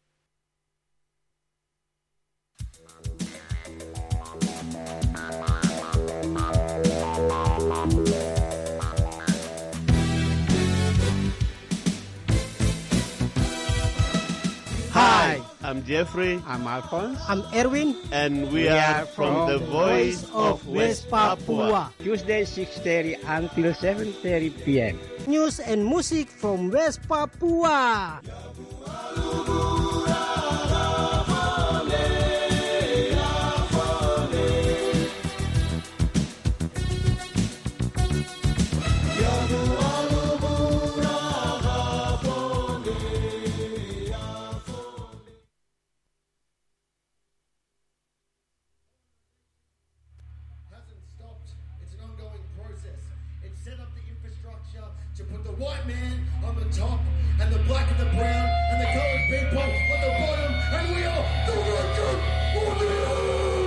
Hi, I'm Jeffrey. I'm Alphonse. I'm Erwin. And we, we are, are from, from the Voice of West Papua. Tuesday six thirty until seven thirty p.m. News and music from West Papua. White man on the top, and the black and the brown, and the coloured people on the bottom, and we are the Richard for the earth.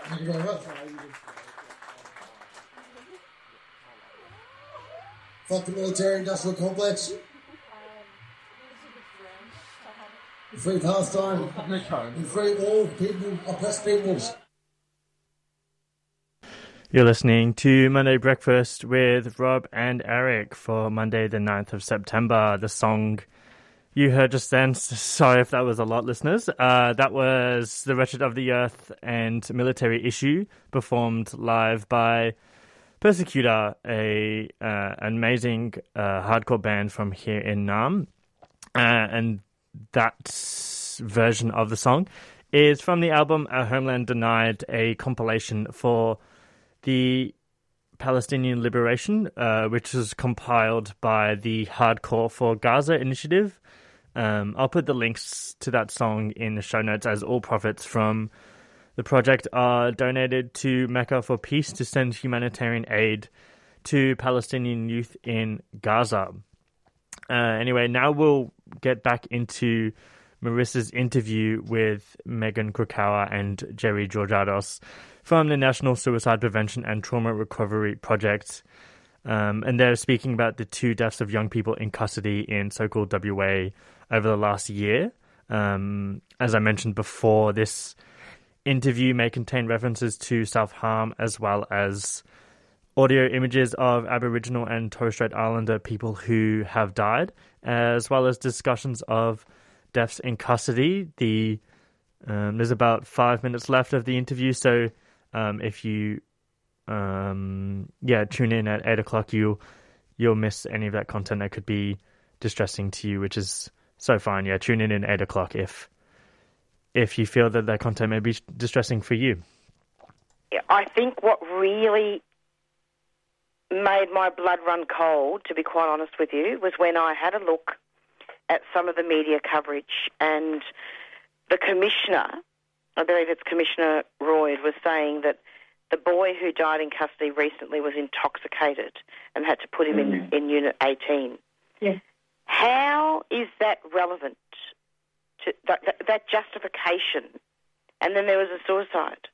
Thank you very much. Fuck the military-industrial complex. Free pastime. And free all people, oppressed peoples. You're listening to Monday Breakfast with Rob and Eric for Monday the ninth of September. The song you heard just then, sorry if that was a lot, listeners, uh, that was The Wretched of the Earth and Military Issue, performed live by Persecutor, a uh, an amazing uh, hardcore band from here in Nam. Uh, and that version of the song is from the album A Homeland Denied, a compilation for the Palestinian Liberation, uh, which was compiled by the Hardcore for Gaza initiative. Um, I'll put the links to that song in the show notes, as all profits from the project are donated to Mecca for Peace to send humanitarian aid to Palestinian youth in Gaza. Uh, anyway, now we'll get back into Marissa's interview with Megan Krukower and Jerry Georgiados from the National Suicide Prevention and Trauma Recovery Project. Um, and they're speaking about the two deaths of young people in custody in so-called W A over the last year. Um, as I mentioned before, this interview may contain references to self-harm as well as audio images of Aboriginal and Torres Strait Islander people who have died, as well as discussions of deaths in custody. The um, there's about five minutes left of the interview, so um, if you um, yeah tune in at eight o'clock, you you'll miss any of that content that could be distressing to you, which is so fine. Yeah, tune in at eight o'clock if if you feel that that content may be distressing for you. Yeah, I think what really made my blood run cold, to be quite honest with you, was when I had a look at some of the media coverage, and the commissioner, I believe it's Commissioner Royd, was saying that the boy who died in custody recently was intoxicated and had to put him mm-hmm. in, in Unit eighteen. Yes. How is that relevant to that, that, that justification? And then there was a suicide.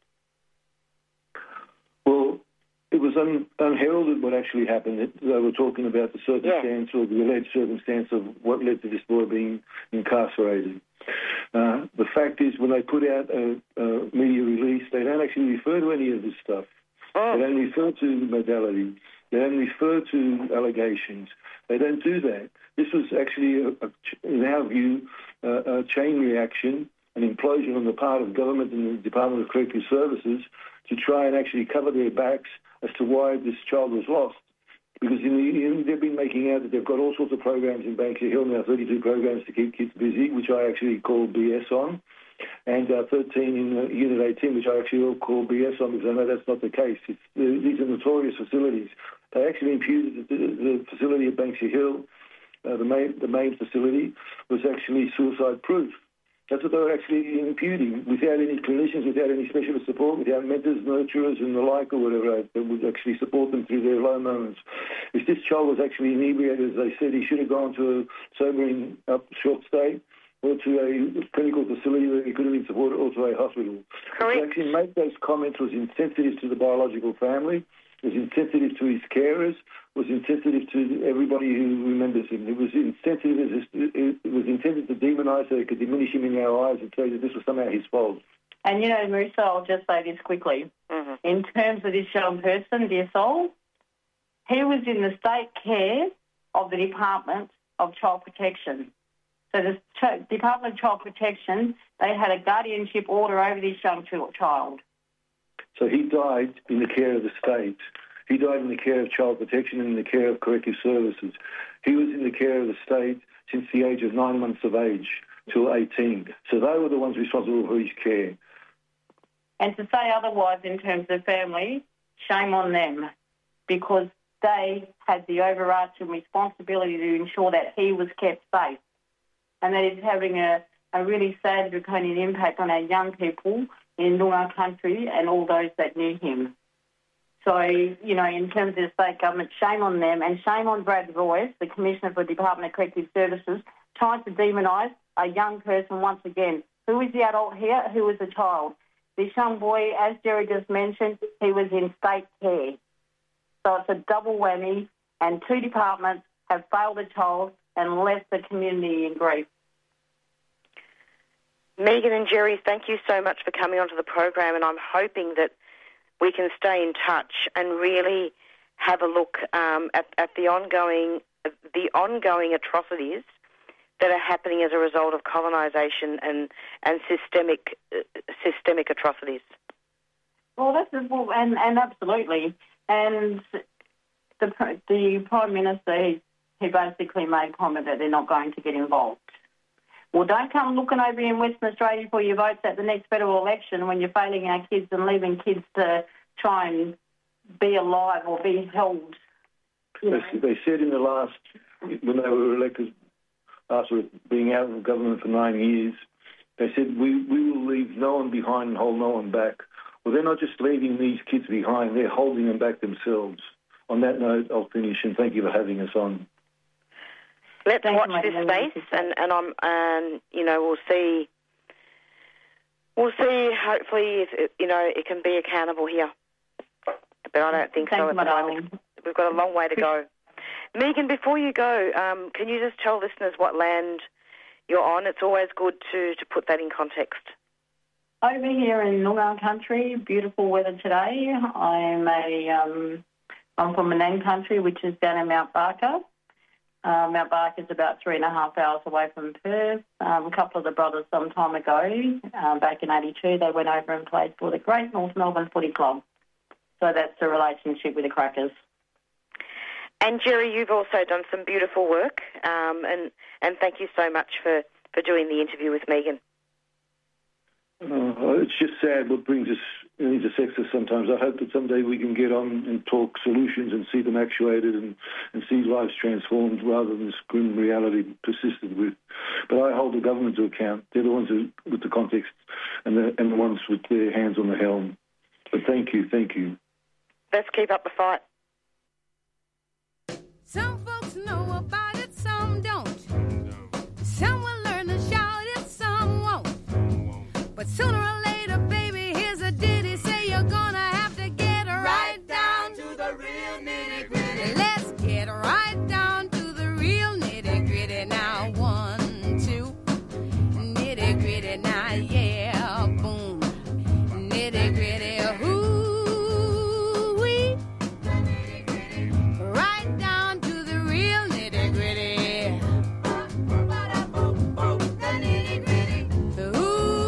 Well, it was un, unheralded what actually happened. They were talking about the circumstance yeah. or the alleged circumstance of what led to this boy being incarcerated. Uh, the fact is, when they put out a, a media release, they don't actually refer to any of this stuff. Oh. They don't refer to the modality. They don't refer to allegations. They don't do that. This was actually, a, a, in our view, a, a chain reaction, an implosion on the part of government and the Department of Corrective Services to try and actually cover their backs as to why this child was lost. Because in the, in, they've been making out that they've got all sorts of programs in Banksia Hill now, thirty-two programs to keep kids busy, which I actually call B S on, and uh, thirteen in uh, Unit eighteen, which I actually call B S on, because I know that's not the case. It's, uh, these are notorious facilities. They actually imputed that the, the facility at Banksia Hill, uh, the main the main facility, was actually suicide-proof. That's what they were actually imputing, without any clinicians, without any specialist support, without mentors, nurturers and the like or whatever that would actually support them through their low moments. If this child was actually inebriated, as they said, he should have gone to a sobering up short stay or to a clinical facility where he could have been supported, or to a hospital. Correct. To actually make those comments was insensitive to the biological family, was insensitive to his carers, was insensitive to everybody who remembers him. It was insensitive. It was intended to demonise so it could diminish him in our eyes and say that this was somehow his fault. And, you know, Marissa, I'll just say this quickly. Mm-hmm. In terms of this young person, dear soul, he was in the state care of the Department of Child Protection. So the Ch- Department of Child Protection, they had a guardianship order over this young child. So he died in the care of the state. He died in the care of Child Protection and in the care of Corrective Services. He was in the care of the state since the age of nine months of age till eighteen. So they were the ones responsible for his care. And to say otherwise in terms of family, shame on them, because they had the overarching responsibility to ensure that he was kept safe. And that is having a, a really sad draconian impact on our young people in Noongar country and all those that knew him. So, you know, in terms of the state government, shame on them, and shame on Brad Royce, the Commissioner for the Department of Corrective Services, trying to demonise a young person once again. Who is the adult here? Who is the child? this young boy, as Jerry just mentioned, he was in state care. So it's a double whammy, and two departments have failed the child and left the community in grief. Megan and Jerry, thank you so much for coming onto the program, and I'm hoping that we can stay in touch and really have a look um, at, at the ongoing the ongoing atrocities that are happening as a result of colonisation and and systemic uh, systemic atrocities. Well, that's well, and and absolutely, and the the Prime Minister he, he basically made comment that they're not going to get involved. Well, don't come looking over in Western Australia for your votes at the next federal election when you're failing our kids and leaving kids to try and be alive or be held. You know. They, they said in the last, when they were elected, after being out of government for nine years, they said, we, we will leave no one behind and hold no one back. Well, they're not just leaving these kids behind, they're holding them back themselves. On that note, I'll finish, and thank you for having us on. Let's watch this space, and and I'm and you know we'll see. We'll see. Hopefully, if it, you know it can be accountable here, but I don't think so at the moment. We've got a long way to go. Megan, before you go, um, can you just tell listeners what land you're on? It's always good to to put that in context. Over here in Noongar country, beautiful weather today. I'm a um, I'm from Menang country, which is down in Mount Barker. Uh, Mount Barker is about three and a half hours away from Perth. Um, a couple of the brothers some time ago, um, back in eighty-two, they went over and played for the Great North Melbourne Footy Club. So that's the relationship with the Crackers. And Jerry, you've also done some beautiful work, um, and, and thank you so much for, for doing the interview with Megan. Uh, it's just sad what brings us intersects us sometimes. I hope that someday we can get on and talk solutions and see them actuated and, and see lives transformed rather than this grim reality persisted with. But I hold the government to account. They're the ones who, with the context and the, and the ones with their hands on the helm. But thank you, thank you. Let's keep up the fight. Some folks know about it, some don't. Some will learn to shout it, some won't. But sooner or later, baby, here's a ditty. Say you're gonna have to get right down to the real nitty gritty. Let's get right down to the real nitty gritty now. One, two, nitty gritty now, yeah, boom, nitty gritty. Ooh, we right down to the real nitty gritty. Nitty gritty. Ooh.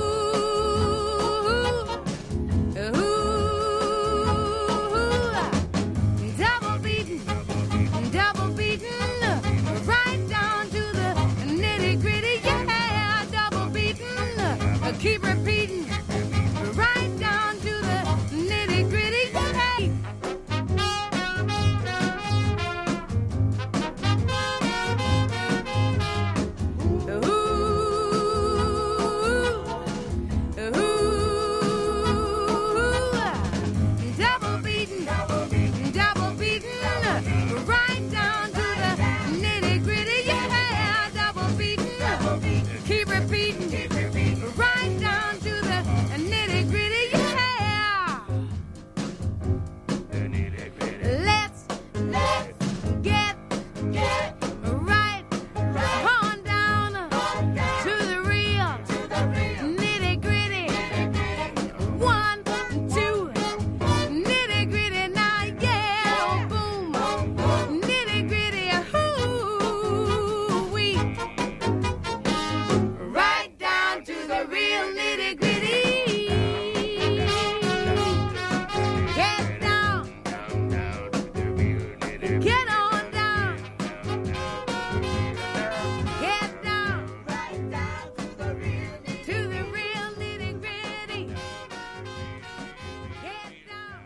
Double beaten, double beaten, right down to the nitty gritty, yeah, double beaten, keep repeating, right down to the nitty gritty, yeah. Ooh, ooh, double beaten, double beaten, right down to the nitty gritty, yeah, double beaten, keep repeating, right down to the nitty gritty, yeah. Let's let's get get right on down to the real nitty gritty. One, two, nitty gritty now, yeah, boom, nitty gritty, ooh, we right down to the real nitty gritty. Get down, get on down, get down, right down to the real nitty, to the real nitty gritty. Get down.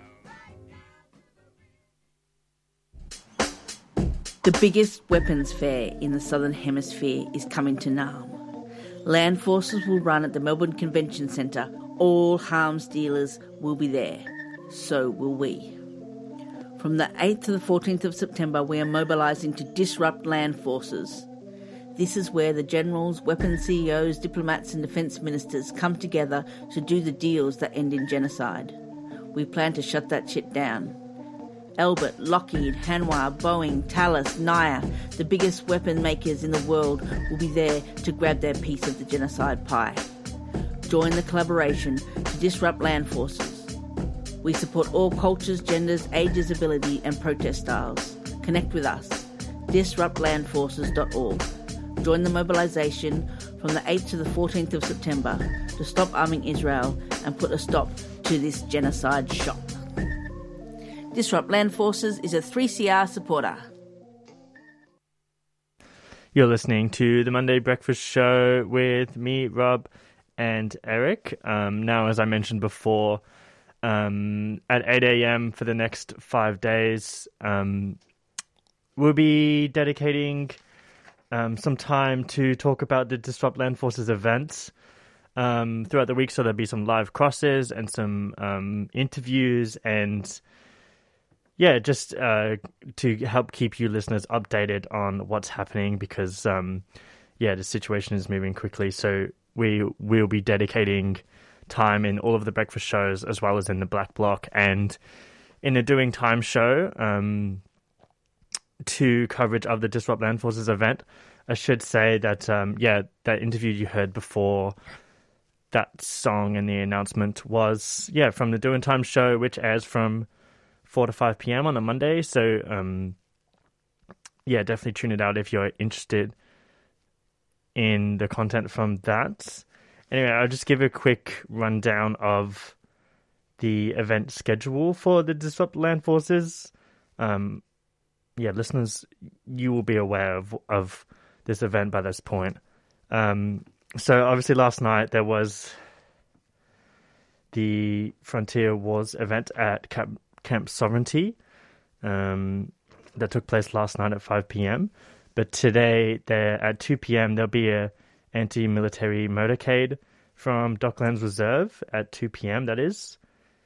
The biggest weapons fair in the Southern Hemisphere is coming to Naarm. Land Forces will run at the Melbourne Convention Centre. All arms dealers will be there. So will we. From the eighth to the fourteenth of September, we are mobilising to disrupt Land Forces. This is where the generals, weapons C E Os, diplomats and defence ministers come together to do the deals that end in genocide. We plan to shut that shit down. Elbit, Lockheed, Hanwha, Boeing, Thales, Naya, the biggest weapon makers in the world, will be there to grab their piece of the genocide pie. Join the collaboration to disrupt land forces. We support all cultures, genders, ages, ability and protest styles. Connect with us. disrupt land forces dot org. Join the mobilisation from the eighth to the fourteenth of September to stop arming Israel and put a stop to this genocide shock. Disrupt Land Forces is a three C R supporter. You're listening to the Monday Breakfast Show with me, Rob, and Eric. Um, now, as I mentioned before, um, at eight a.m. for the next five days, um, we'll be dedicating um, some time to talk about the Disrupt Land Forces events um, throughout the week. So there'll be some live crosses and some um, interviews and yeah, just uh, to help keep you listeners updated on what's happening because, um, yeah, the situation is moving quickly. So we will be dedicating time in all of the breakfast shows as well as in the Black Block and in the Doing Time show um, to coverage of the Disrupt Land Forces event. I should say that, um, yeah, that interview you heard before that song and the announcement was, yeah, from the Doing Time show, which airs from four to five p.m. on a Monday. So, um, yeah, definitely tune it out if you're interested in the content from that. Anyway, I'll just give a quick rundown of the event schedule for the Disrupt Land Forces. Um, yeah, listeners, you will be aware of, of this event by this point. Um, so, obviously, last night there was the Frontier Wars event at Camp Camp Sovereignty um, that took place last night at five p.m. But today, there at two p.m., there'll be a anti-military motorcade from Docklands Reserve at two p.m., that is.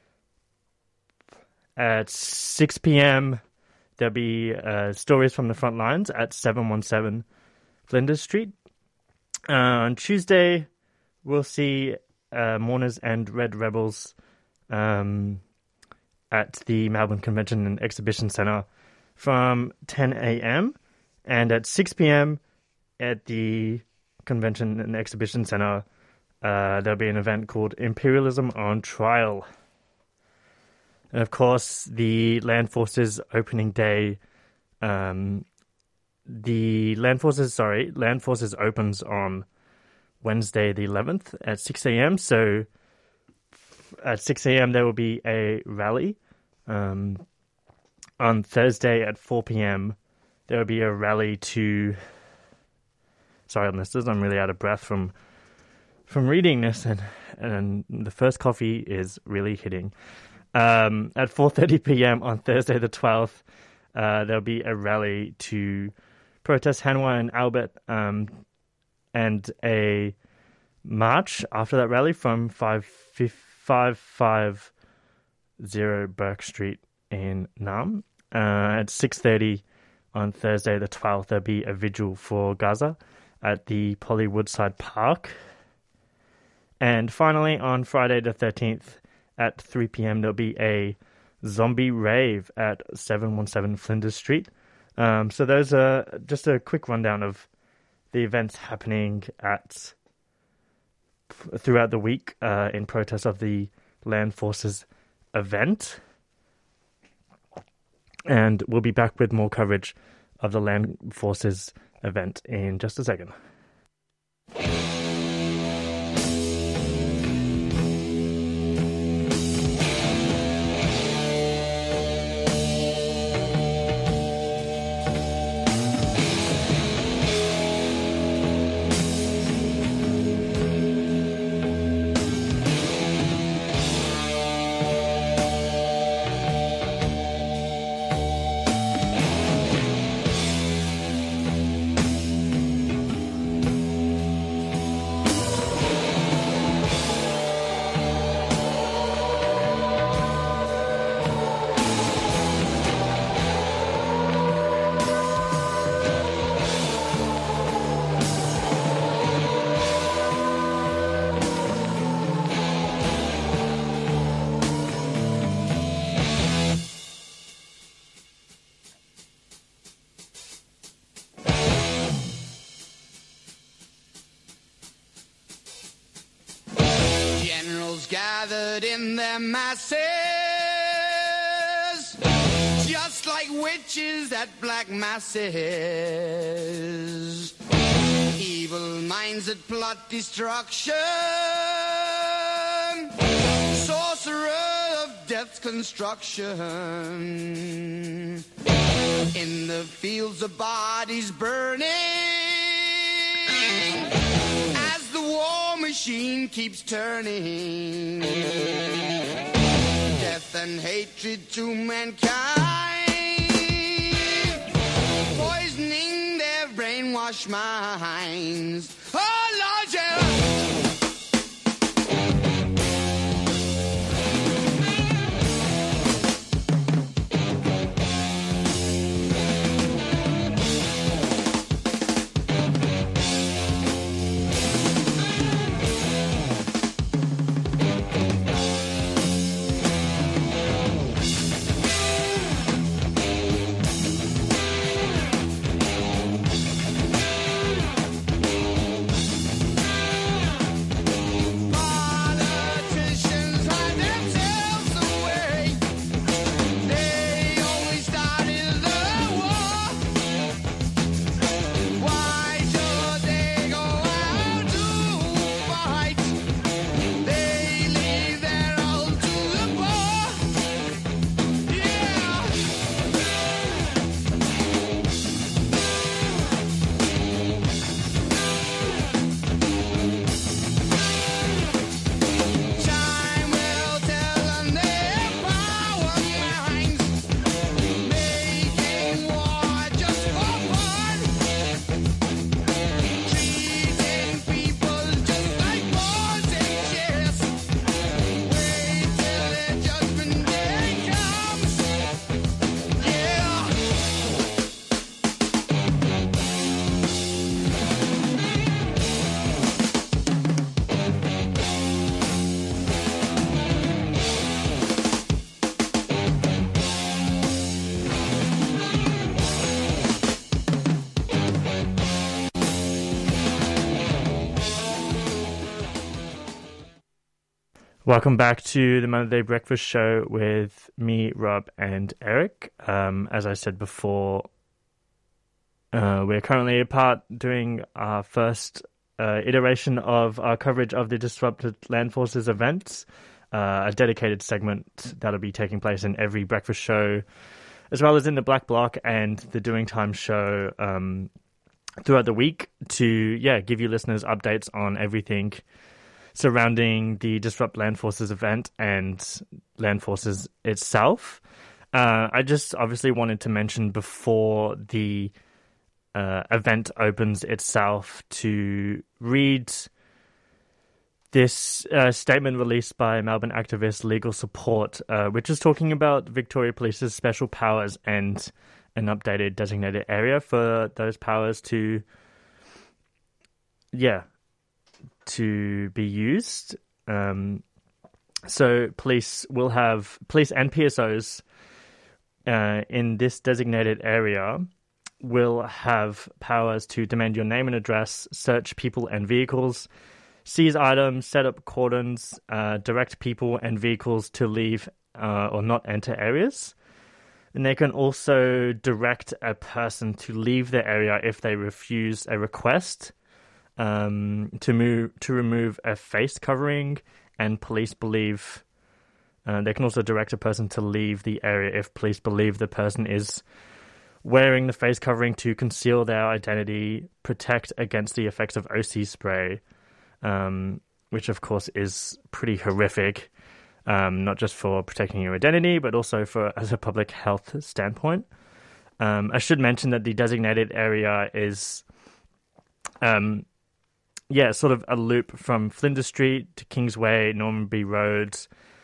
At six p.m., there'll be uh, Stories from the Front Lines at seven one seven Flinders Street. Uh, on Tuesday, we'll see uh, Mourners and Red Rebels um, at the Melbourne Convention and Exhibition Centre from ten a.m. and at six p.m. at the Convention and Exhibition Centre uh, there'll be an event called Imperialism on Trial. And of course, the Land Forces opening day, um, the Land Forces, sorry, Land Forces opens on Wednesday the eleventh at six a.m. So at six a.m. there will be a rally. Um, on Thursday at four p.m. there will be a rally to... Sorry, listeners, I'm really out of breath from from reading this, and, and the first coffee is really hitting. Um, at four thirty p.m. on Thursday the twelfth, uh, there'll be a rally to protest Hanwha and Albert, um, and a march after that rally from five fifty Burke Street in Naarm. Uh, at six thirty on Thursday the twelfth, there'll be a vigil for Gaza at the Polly Woodside Park. And finally, on Friday the thirteenth at three p.m, there'll be a zombie rave at seven one seven Flinders Street. Um, so those are just a quick rundown of the events happening at throughout the week uh, in protest of the Land Forces event. And we'll be back with more coverage of the Land Forces event in just a second. gathered in their masses, just like witches at black masses. Evil minds that plot destruction, sorcerer of death's construction. In the fields of bodies burning, as the war machine keeps turning. Death and hatred to mankind, poisoning their brainwashed minds. Oh, Lord, yeah. Welcome back to the Monday Breakfast Show with me, Rob, and Eric. Um, as I said before, uh, we're currently apart doing our first uh, iteration of our coverage of the Disrupted Land Forces events, uh, a dedicated segment that'll be taking place in every breakfast show, as well as in the Black Block and the Doing Time show um, throughout the week to, yeah, give you listeners updates on everything surrounding the Disrupt Land Forces event and Land Forces itself. Uh, I just obviously wanted to mention before the uh, event opens itself to read this uh, statement released by Melbourne activist Legal Support, uh, which is talking about Victoria Police's special powers and an updated designated area for those powers to, yeah, to be used. Um, so police will have, police and P S Os uh, in this designated area will have powers to demand your name and address, search people and vehicles, seize items, set up cordons, uh, direct people and vehicles to leave uh, or not enter areas. And they can also direct a person to leave the area if they refuse a request, um, to move to remove a face covering, and police believe uh, they can also direct a person to leave the area if police believe the person is wearing the face covering to conceal their identity, protect against the effects of O C spray, um, which of course is pretty horrific, um, not just for protecting your identity, but also for as a public health standpoint. Um, I should mention that the designated area is, um, yeah, sort of a loop from Flinders Street to Kingsway, Normanby Road,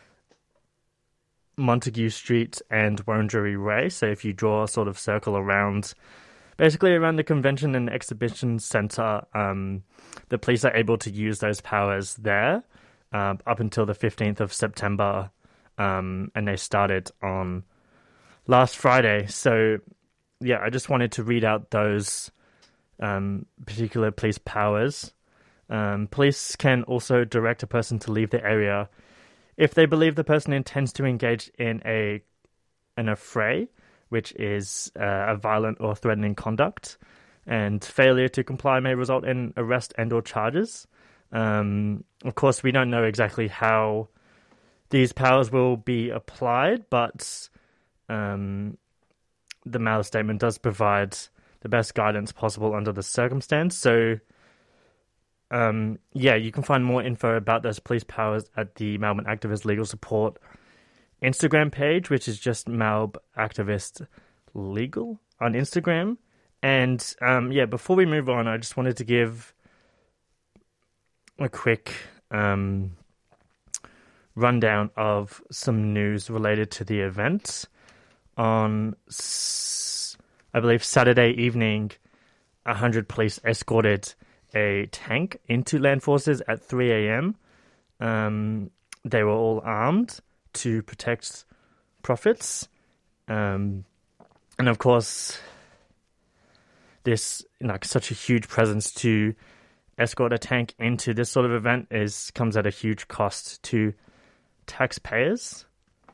Montague Street and Wurundjeri Way. So if you draw a sort of circle around, basically around the convention and exhibition centre, um, the police are able to use those powers there uh, up until the fifteenth of September, um, and they started on last Friday. So yeah, I just wanted to read out those um, particular police powers. Um, police can also direct a person to leave the area if they believe the person intends to engage in a an affray, which is uh, a violent or threatening conduct, and failure to comply may result in arrest and or charges. Um, of course, we don't know exactly how these powers will be applied, but um, the Malice Statement does provide the best guidance possible under the circumstance. So, um, yeah, you can find more info about those police powers at the Melbourne Activist Legal Support Instagram page, which is just Melb Activist Legal on Instagram. And, um, yeah, before we move on, I just wanted to give a quick um, rundown of some news related to the event. On, I believe, Saturday evening, one hundred police escorted a tank into Land Forces at three a.m. Um, they were all armed to protect profits. Um, and, of course, this, like, such a huge presence to escort a tank into this sort of event is comes at a huge cost to taxpayers.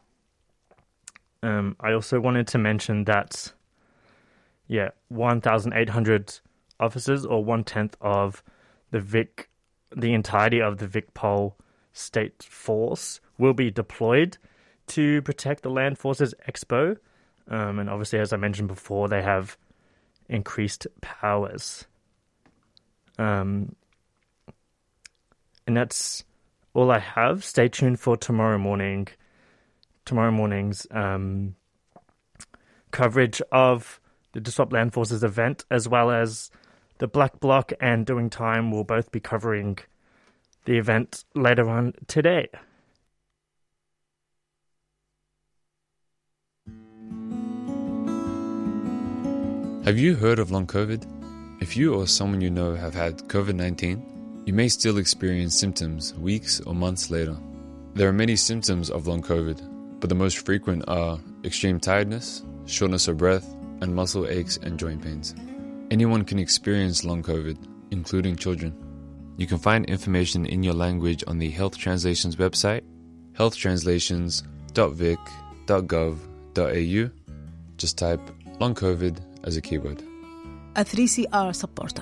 Um, I also wanted to mention that, yeah, one thousand eight hundred officers, or one-tenth of the Vic, the entirety of the VicPol State Force, will be deployed to protect the Land Forces Expo. Um, and obviously, as I mentioned before, they have increased powers. Um, and that's all I have. Stay tuned for tomorrow morning. Tomorrow morning's um, coverage of the Disrupt Land Forces event, as well as the Black Bloc and Doing Time will both be covering the event later on today. Have you heard of long COVID? If you or someone you know have had COVID nineteen, you may still experience symptoms weeks or months later. There are many symptoms of long COVID, but the most frequent are extreme tiredness, shortness of breath, and muscle aches and joint pains. Anyone can experience long COVID, including children. You can find information in your language on the Health Translations website, health translations dot vic dot gov dot a u. Just type long COVID as a keyword. A three C R supporter.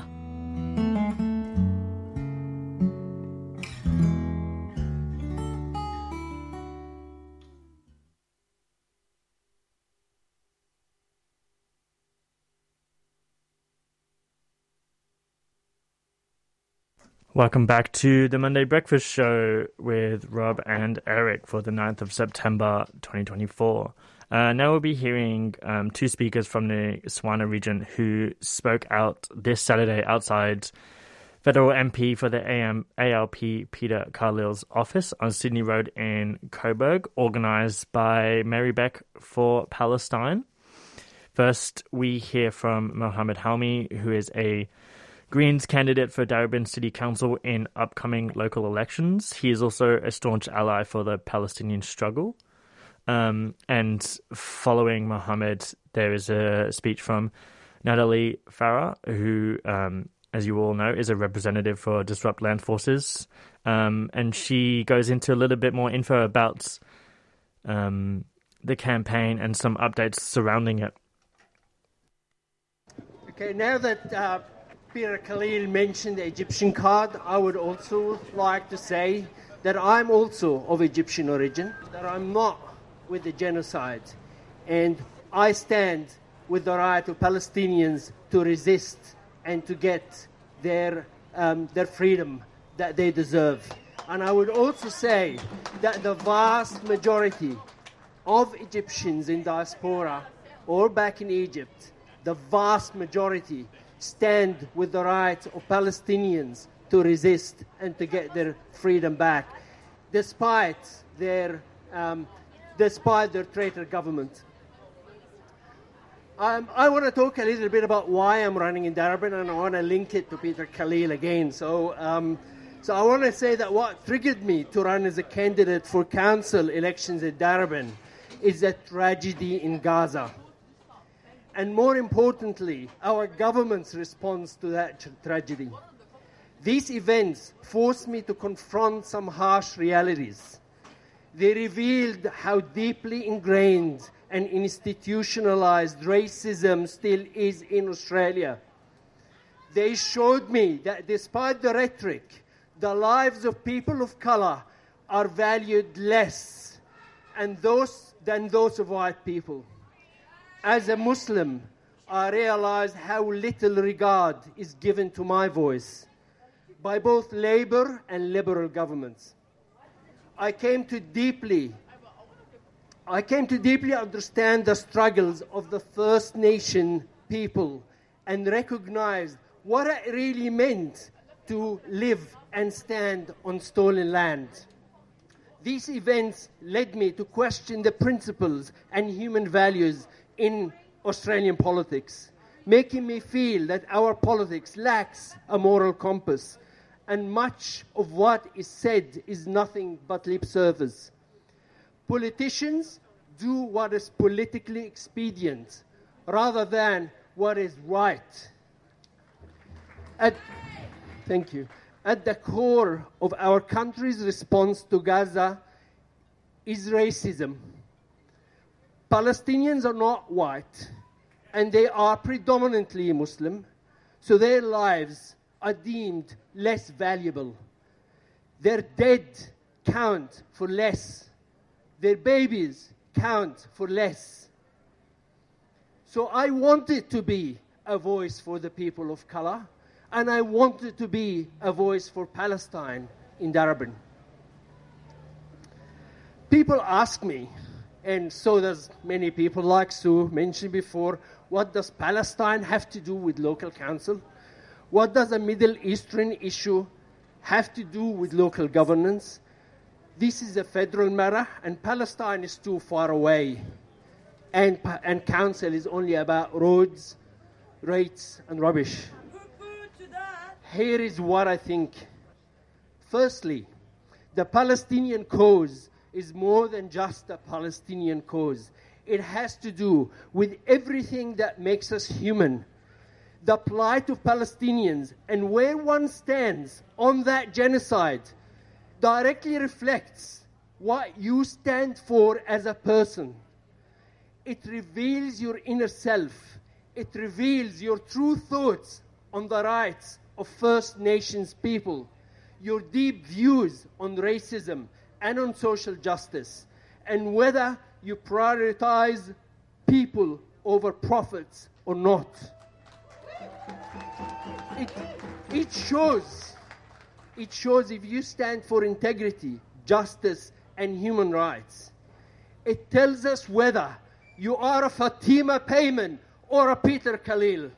Welcome back to the Monday Breakfast Show with Rob and Eric for the ninth of September twenty twenty-four. Uh, now we'll be hearing um, two speakers from the Swana region who spoke out this Saturday outside Federal M P for the A L P Peter Carlil's office on Sydney Road in Coburg, organised by Mary Beck for Palestine. First, we hear from Mohammed Halmi, who is a Greens candidate for Darebin City Council in upcoming local elections. He is also a staunch ally for the Palestinian struggle. Um, and following Mohammed, there is a speech from Natalie Farah, who, um, as you all know, is a representative for Disrupt Land Forces. Um, and she goes into a little bit more info about um, the campaign and some updates surrounding it. Okay, now that uh, Peter Khalil mentioned the Egyptian card, I would also like to say that I'm also of Egyptian origin, that I'm not with the genocide, and I stand with the right of Palestinians to resist and to get their um, their freedom that they deserve. And I would also say that the vast majority of Egyptians in diaspora or back in Egypt, the vast majority stand with the right of Palestinians to resist and to get their freedom back, despite their um, despite their traitor government. Um, I want to talk a little bit about why I'm running in Darebin, and I want to link it to Peter Khalil again. So, um, so I want to say that what triggered me to run as a candidate for council elections in Darebin is the tragedy in Gaza. And more importantly, our government's response to that tra- tragedy. These events forced me to confront some harsh realities. They revealed how deeply ingrained and institutionalized racism still is in Australia. They showed me that despite the rhetoric, the lives of people of color are valued less and those, than those of white people. As a Muslim, I realized how little regard is given to my voice by both Labour and Liberal governments. I came to deeply, I came to deeply understand the struggles of the First Nation people and recognized what it really meant to live and stand on stolen land. These events led me to question the principles and human values in Australian politics, making me feel that our politics lacks a moral compass, and much of what is said is nothing but lip service. Politicians do what is politically expedient rather than what is right. At, thank you. At the core of our country's response to Gaza is racism. Palestinians are not white, and they are predominantly Muslim, so their lives are deemed less valuable. Their dead count for less. Their babies count for less. So I wanted to be a voice for the people of color, and I wanted to be a voice for Palestine in Durban. People ask me, and so does many people, like Sue mentioned before, what does Palestine have to do with local council? What does a Middle Eastern issue have to do with local governance? This is a federal matter, and Palestine is too far away. And, and council is only about roads, rates, and rubbish. Here is what I think. Firstly, the Palestinian cause is more than just a Palestinian cause. It has to do with everything that makes us human. The plight of Palestinians and where one stands on that genocide directly reflects what you stand for as a person. It reveals your inner self. It reveals your true thoughts on the rights of First Nations people, your deep views on racism and on social justice, and whether you prioritize people over profits or not. It, it shows, it shows if you stand for integrity, justice, and human rights. It tells us whether you are a Fatima Payman or a Peter Khalil.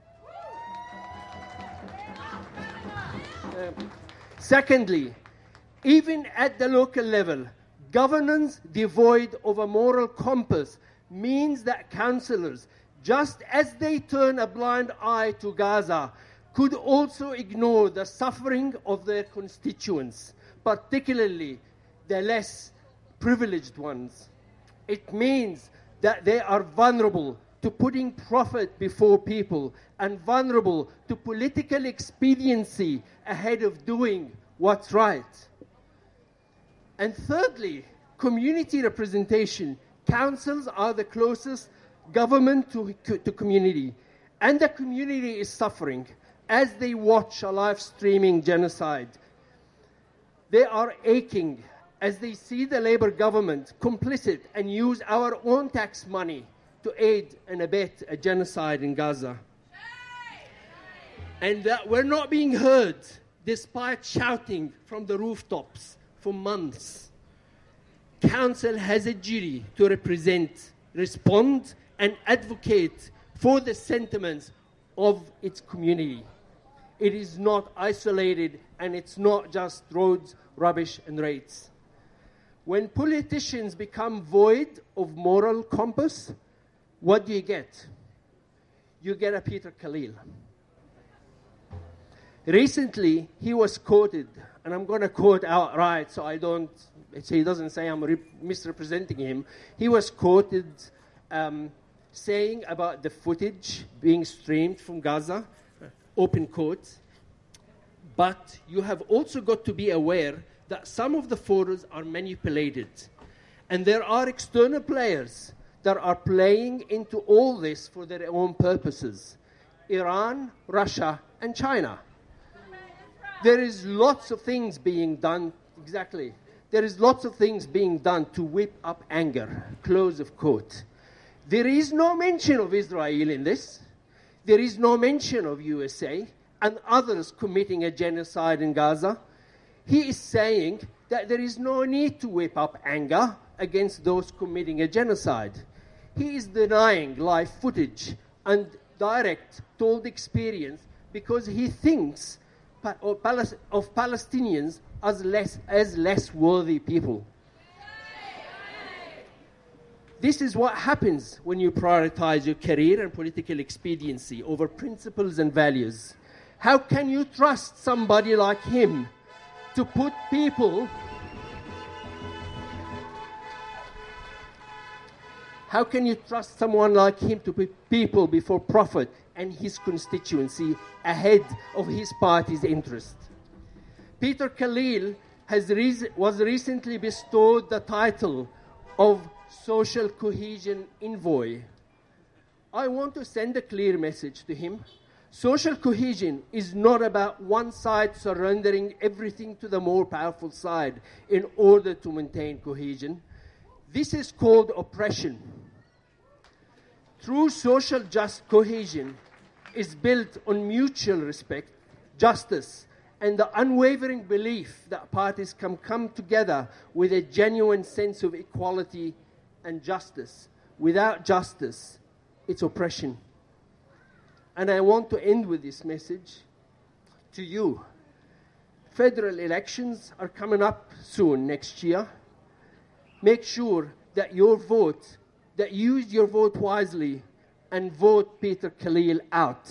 Uh, secondly, even at the local level, governance devoid of a moral compass means that councillors, just as they turn a blind eye to Gaza, could also ignore the suffering of their constituents, particularly the less privileged ones. It means that they are vulnerable to putting profit before people and vulnerable to political expediency ahead of doing what's right. And thirdly, community representation. Councils are the closest government to, to community, and the community is suffering as they watch a live streaming genocide. They are aching as they see the Labour government complicit and use our own tax money to aid and abet a genocide in Gaza. And that we're not being heard despite shouting from the rooftops for months. Council has a duty to represent, respond, and advocate for the sentiments of its community. It is not isolated, and it's not just roads, rubbish, and rates. When politicians become void of moral compass, what do you get? You get a Peter Khalil. Recently, he was quoted, and I'm going to quote outright so I don't, so he doesn't say I'm re- misrepresenting him. He was quoted um, saying about the footage being streamed from Gaza, open quote, but you have also got to be aware that some of the photos are manipulated And there are external players that are playing into all this for their own purposes. Iran, Russia, and China. There is lots of things being done, exactly. There is lots of things being done to whip up anger, close of quote. There is no mention of Israel in this. There is no mention of U S A and others committing a genocide in Gaza. He is saying that there is no need to whip up anger against those committing a genocide. He is denying live footage and direct told experience because he thinks of Palestinians as less, as less worthy people. This is what happens when you prioritize your career and political expediency over principles and values. How can you trust somebody like him to put people... How can you trust someone like him to put people before profit and his constituency ahead of his party's interest? Peter Khalil has re- was recently bestowed the title of Social Cohesion Envoy. I want to send a clear message to him. Social cohesion is not about one side surrendering everything to the more powerful side in order to maintain cohesion. This is called oppression. True social just cohesion is built on mutual respect, justice, and the unwavering belief that parties can come together with a genuine sense of equality and justice. Without justice, it's oppression. And I want to end with this message to you. Federal elections are coming up soon next year. Make sure that your vote that use your vote wisely and vote Peter Khalil out.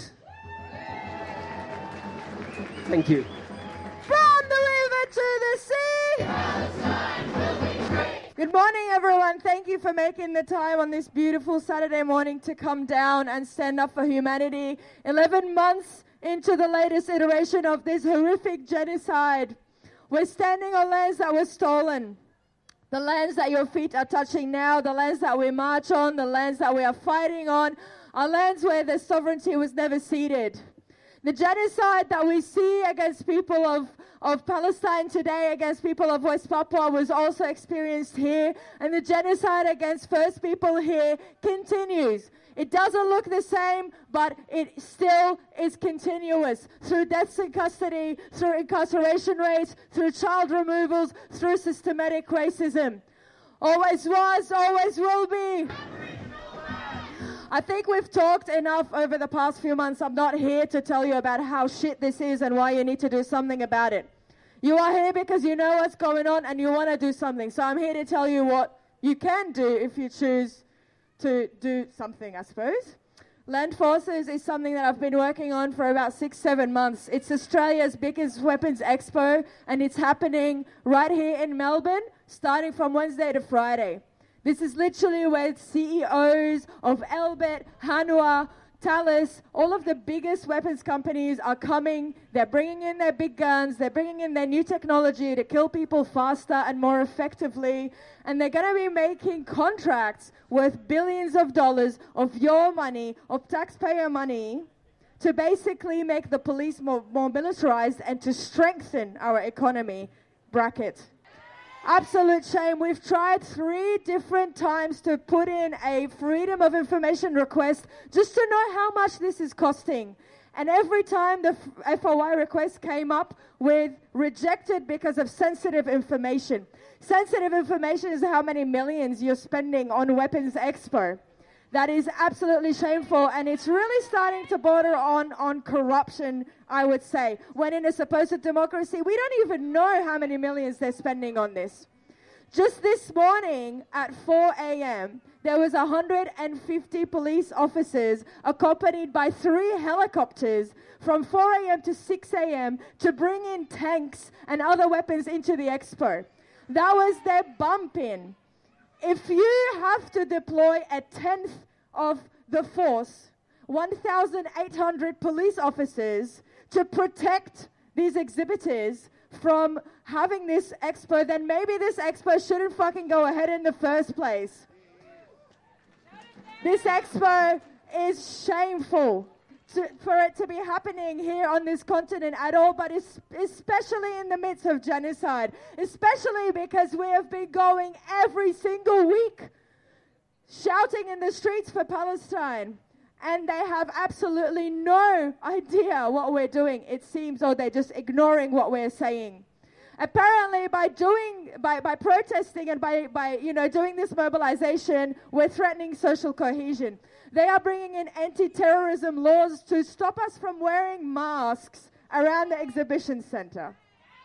Thank you. From the river to the sea. Palestine will be free. Good morning, everyone. Thank you for making the time on this beautiful Saturday morning to come down and stand up for humanity. Eleven months into the latest iteration of this horrific genocide, we're standing on lands that were stolen. The lands that your feet are touching now, the lands that we march on, the lands that we are fighting on, are lands where the sovereignty was never ceded. The genocide that we see against people of, of Palestine today, against people of West Papua, was also experienced here. And the genocide against First People here continues. It doesn't look the same, but it still is continuous. Through deaths in custody, through incarceration rates, through child removals, through systematic racism. Always was, always will be. I think we've talked enough over the past few months. I'm not here to tell you about how shit this is and why you need to do something about it. You are here because you know what's going on and you want to do something. So I'm here to tell you what you can do if you choose to do something, I suppose. Land Forces is something that I've been working on for about six, seven months. It's Australia's biggest weapons expo, and it's happening right here in Melbourne, starting from Wednesday to Friday. This is literally where C E Os of Elbit, Hanwha, Thales, all of the biggest weapons companies are coming. They're bringing in their big guns. They're bringing in their new technology to kill people faster and more effectively. And they're going to be making contracts worth billions of dollars of your money, of taxpayer money, to basically make the police more, more militarized and to strengthen our economy. Bracket. Absolute shame. We've tried three different times to put in a Freedom of Information request just to know how much this is costing. And every time the F O I request came up with rejected because of sensitive information. Sensitive information is how many millions you're spending on Weapons Expo. That is absolutely shameful, and it's really starting to border on, on corruption, I would say. When in a supposed democracy, we don't even know how many millions they're spending on this. Just this morning at four a.m., there was one hundred fifty police officers accompanied by three helicopters from four a.m. to six a.m. to bring in tanks and other weapons into the expo. That was their bump in. If you have to deploy a tenth of the force, one thousand eight hundred police officers, to protect these exhibitors from having this expo, then maybe this expo shouldn't fucking go ahead in the first place. This expo is shameful to, for it to be happening here on this continent at all, but es- especially in the midst of genocide, especially because we have been going every single week shouting in the streets for Palestine, and they have absolutely no idea what we're doing, it seems, or they're just ignoring what we're saying. Apparently, by doing, by, by protesting and by, by, you know, doing this mobilization, we're threatening social cohesion. They are bringing in anti-terrorism laws to stop us from wearing masks around the exhibition center.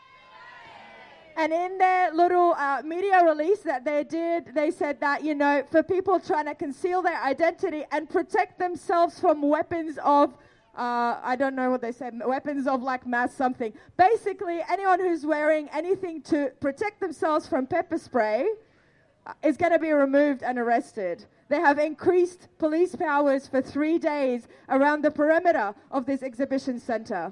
And in their little uh, media release that they did, they said that, you know, for people trying to conceal their identity and protect themselves from weapons of, uh, I don't know what they said, weapons of like mass something. Basically, anyone who's wearing anything to protect themselves from pepper spray uh, is going to be removed and arrested. They have increased police powers for three days around the perimeter of this exhibition center.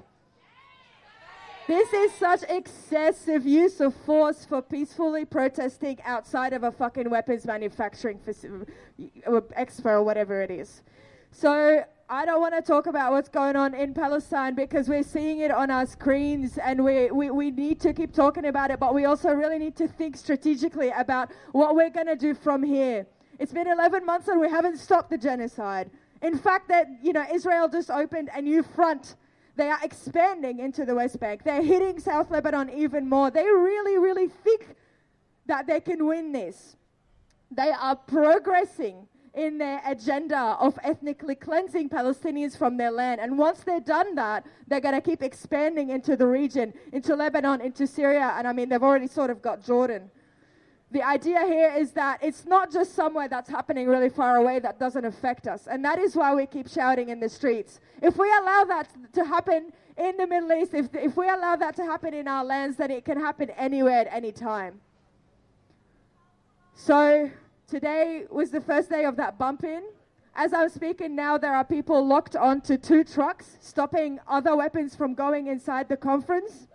This is such excessive use of force for peacefully protesting outside of a fucking weapons manufacturing faci- expo or whatever it is. So I don't want to talk about what's going on in Palestine because we're seeing it on our screens and we, we, we need to keep talking about it, but we also really need to think strategically about what we're going to do from here. It's been eleven months and we haven't stopped the genocide. In fact, that you know, Israel just opened a new front. They are expanding into the West Bank. They're hitting South Lebanon even more. They really, really think that they can win this. They are progressing in their agenda of ethnically cleansing Palestinians from their land. And once they've done that, they're going to keep expanding into the region, into Lebanon, into Syria. And I mean, they've already sort of got Jordan. The idea here is that it's not just somewhere that's happening really far away that doesn't affect us. And that is why we keep shouting in the streets. If we allow that to happen in the Middle East, if, if we allow that to happen in our lands, then it can happen anywhere at any time. So today was the first day of that bump-in. As I'm speaking now, there are people locked onto two trucks, stopping other weapons from going inside the conference.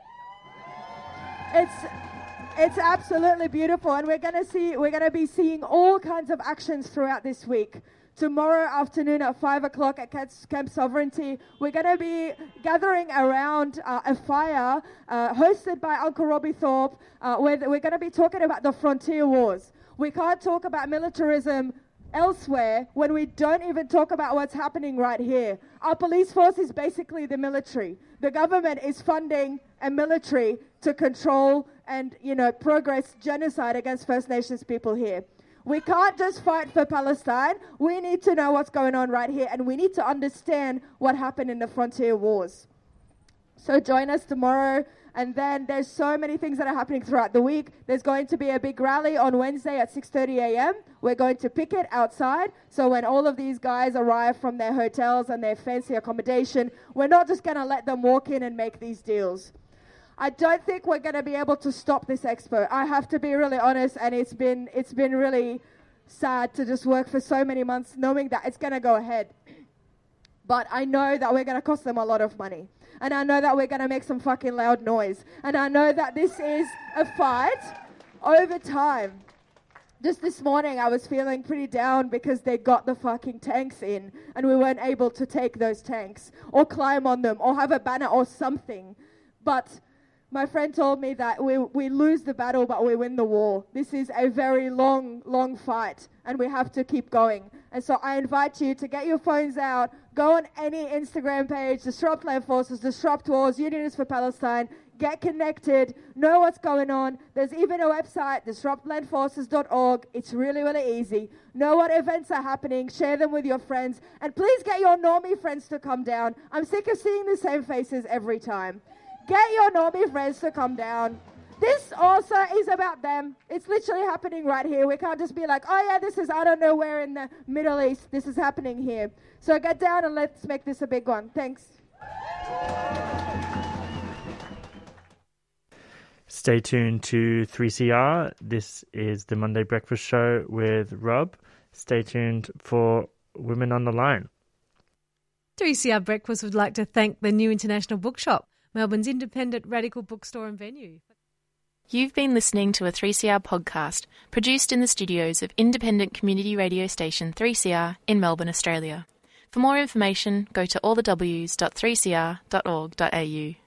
It's... It's absolutely beautiful, and we're going to see, we're going to be seeing all kinds of actions throughout this week. Tomorrow afternoon at five o'clock at Camp Sovereignty, we're going to be gathering around uh, a fire uh, hosted by Uncle Robbie Thorpe, uh, where we're going to be talking about the frontier wars. We can't talk about militarism elsewhere when we don't even talk about what's happening right here. Our police force is basically the military. The government is funding a military to control and, you know, progress genocide against First Nations people here. We can't just fight for Palestine. We need to know what's going on right here, and we need to understand what happened in the frontier wars. So join us tomorrow. And then there's so many things that are happening throughout the week. There's going to be a big rally on Wednesday at six thirty a.m. We're going to picket outside. So when all of these guys arrive from their hotels and their fancy accommodation, we're not just going to let them walk in and make these deals. I don't think we're going to be able to stop this expo. I have to be really honest, and it's been it's been really sad to just work for so many months knowing that it's going to go ahead. But I know that we're going to cost them a lot of money. And I know that we're going to make some fucking loud noise. And I know that this is a fight over time. Just this morning, I was feeling pretty down because they got the fucking tanks in and we weren't able to take those tanks or climb on them or have a banner or something. But my friend told me that we, we lose the battle, but we win the war. This is a very long, long fight, and we have to keep going. And so I invite you to get your phones out, go on any Instagram page, Disrupt Land Forces, Disrupt Wars, Unionists for Palestine, get connected, know what's going on. There's even a website, disrupt land forces dot org. It's really, really easy. Know what events are happening, share them with your friends, and please get your normie friends to come down. I'm sick of seeing the same faces every time. Get your normie friends to come down. This also is about them. It's literally happening right here. We can't just be like, oh yeah, this is, I don't know where in the Middle East. This is happening here. So get down and let's make this a big one. Thanks. Stay tuned to three C R. This is the Monday Breakfast Show with Rob. Stay tuned for Women on the Line. three C R Breakfast would like to thank the New International Bookshop, Melbourne's independent radical bookstore and venue. You've been listening to a three C R podcast produced in the studios of independent community radio station three C R in Melbourne, Australia. For more information, go to all the w s dot three c r dot org dot a u.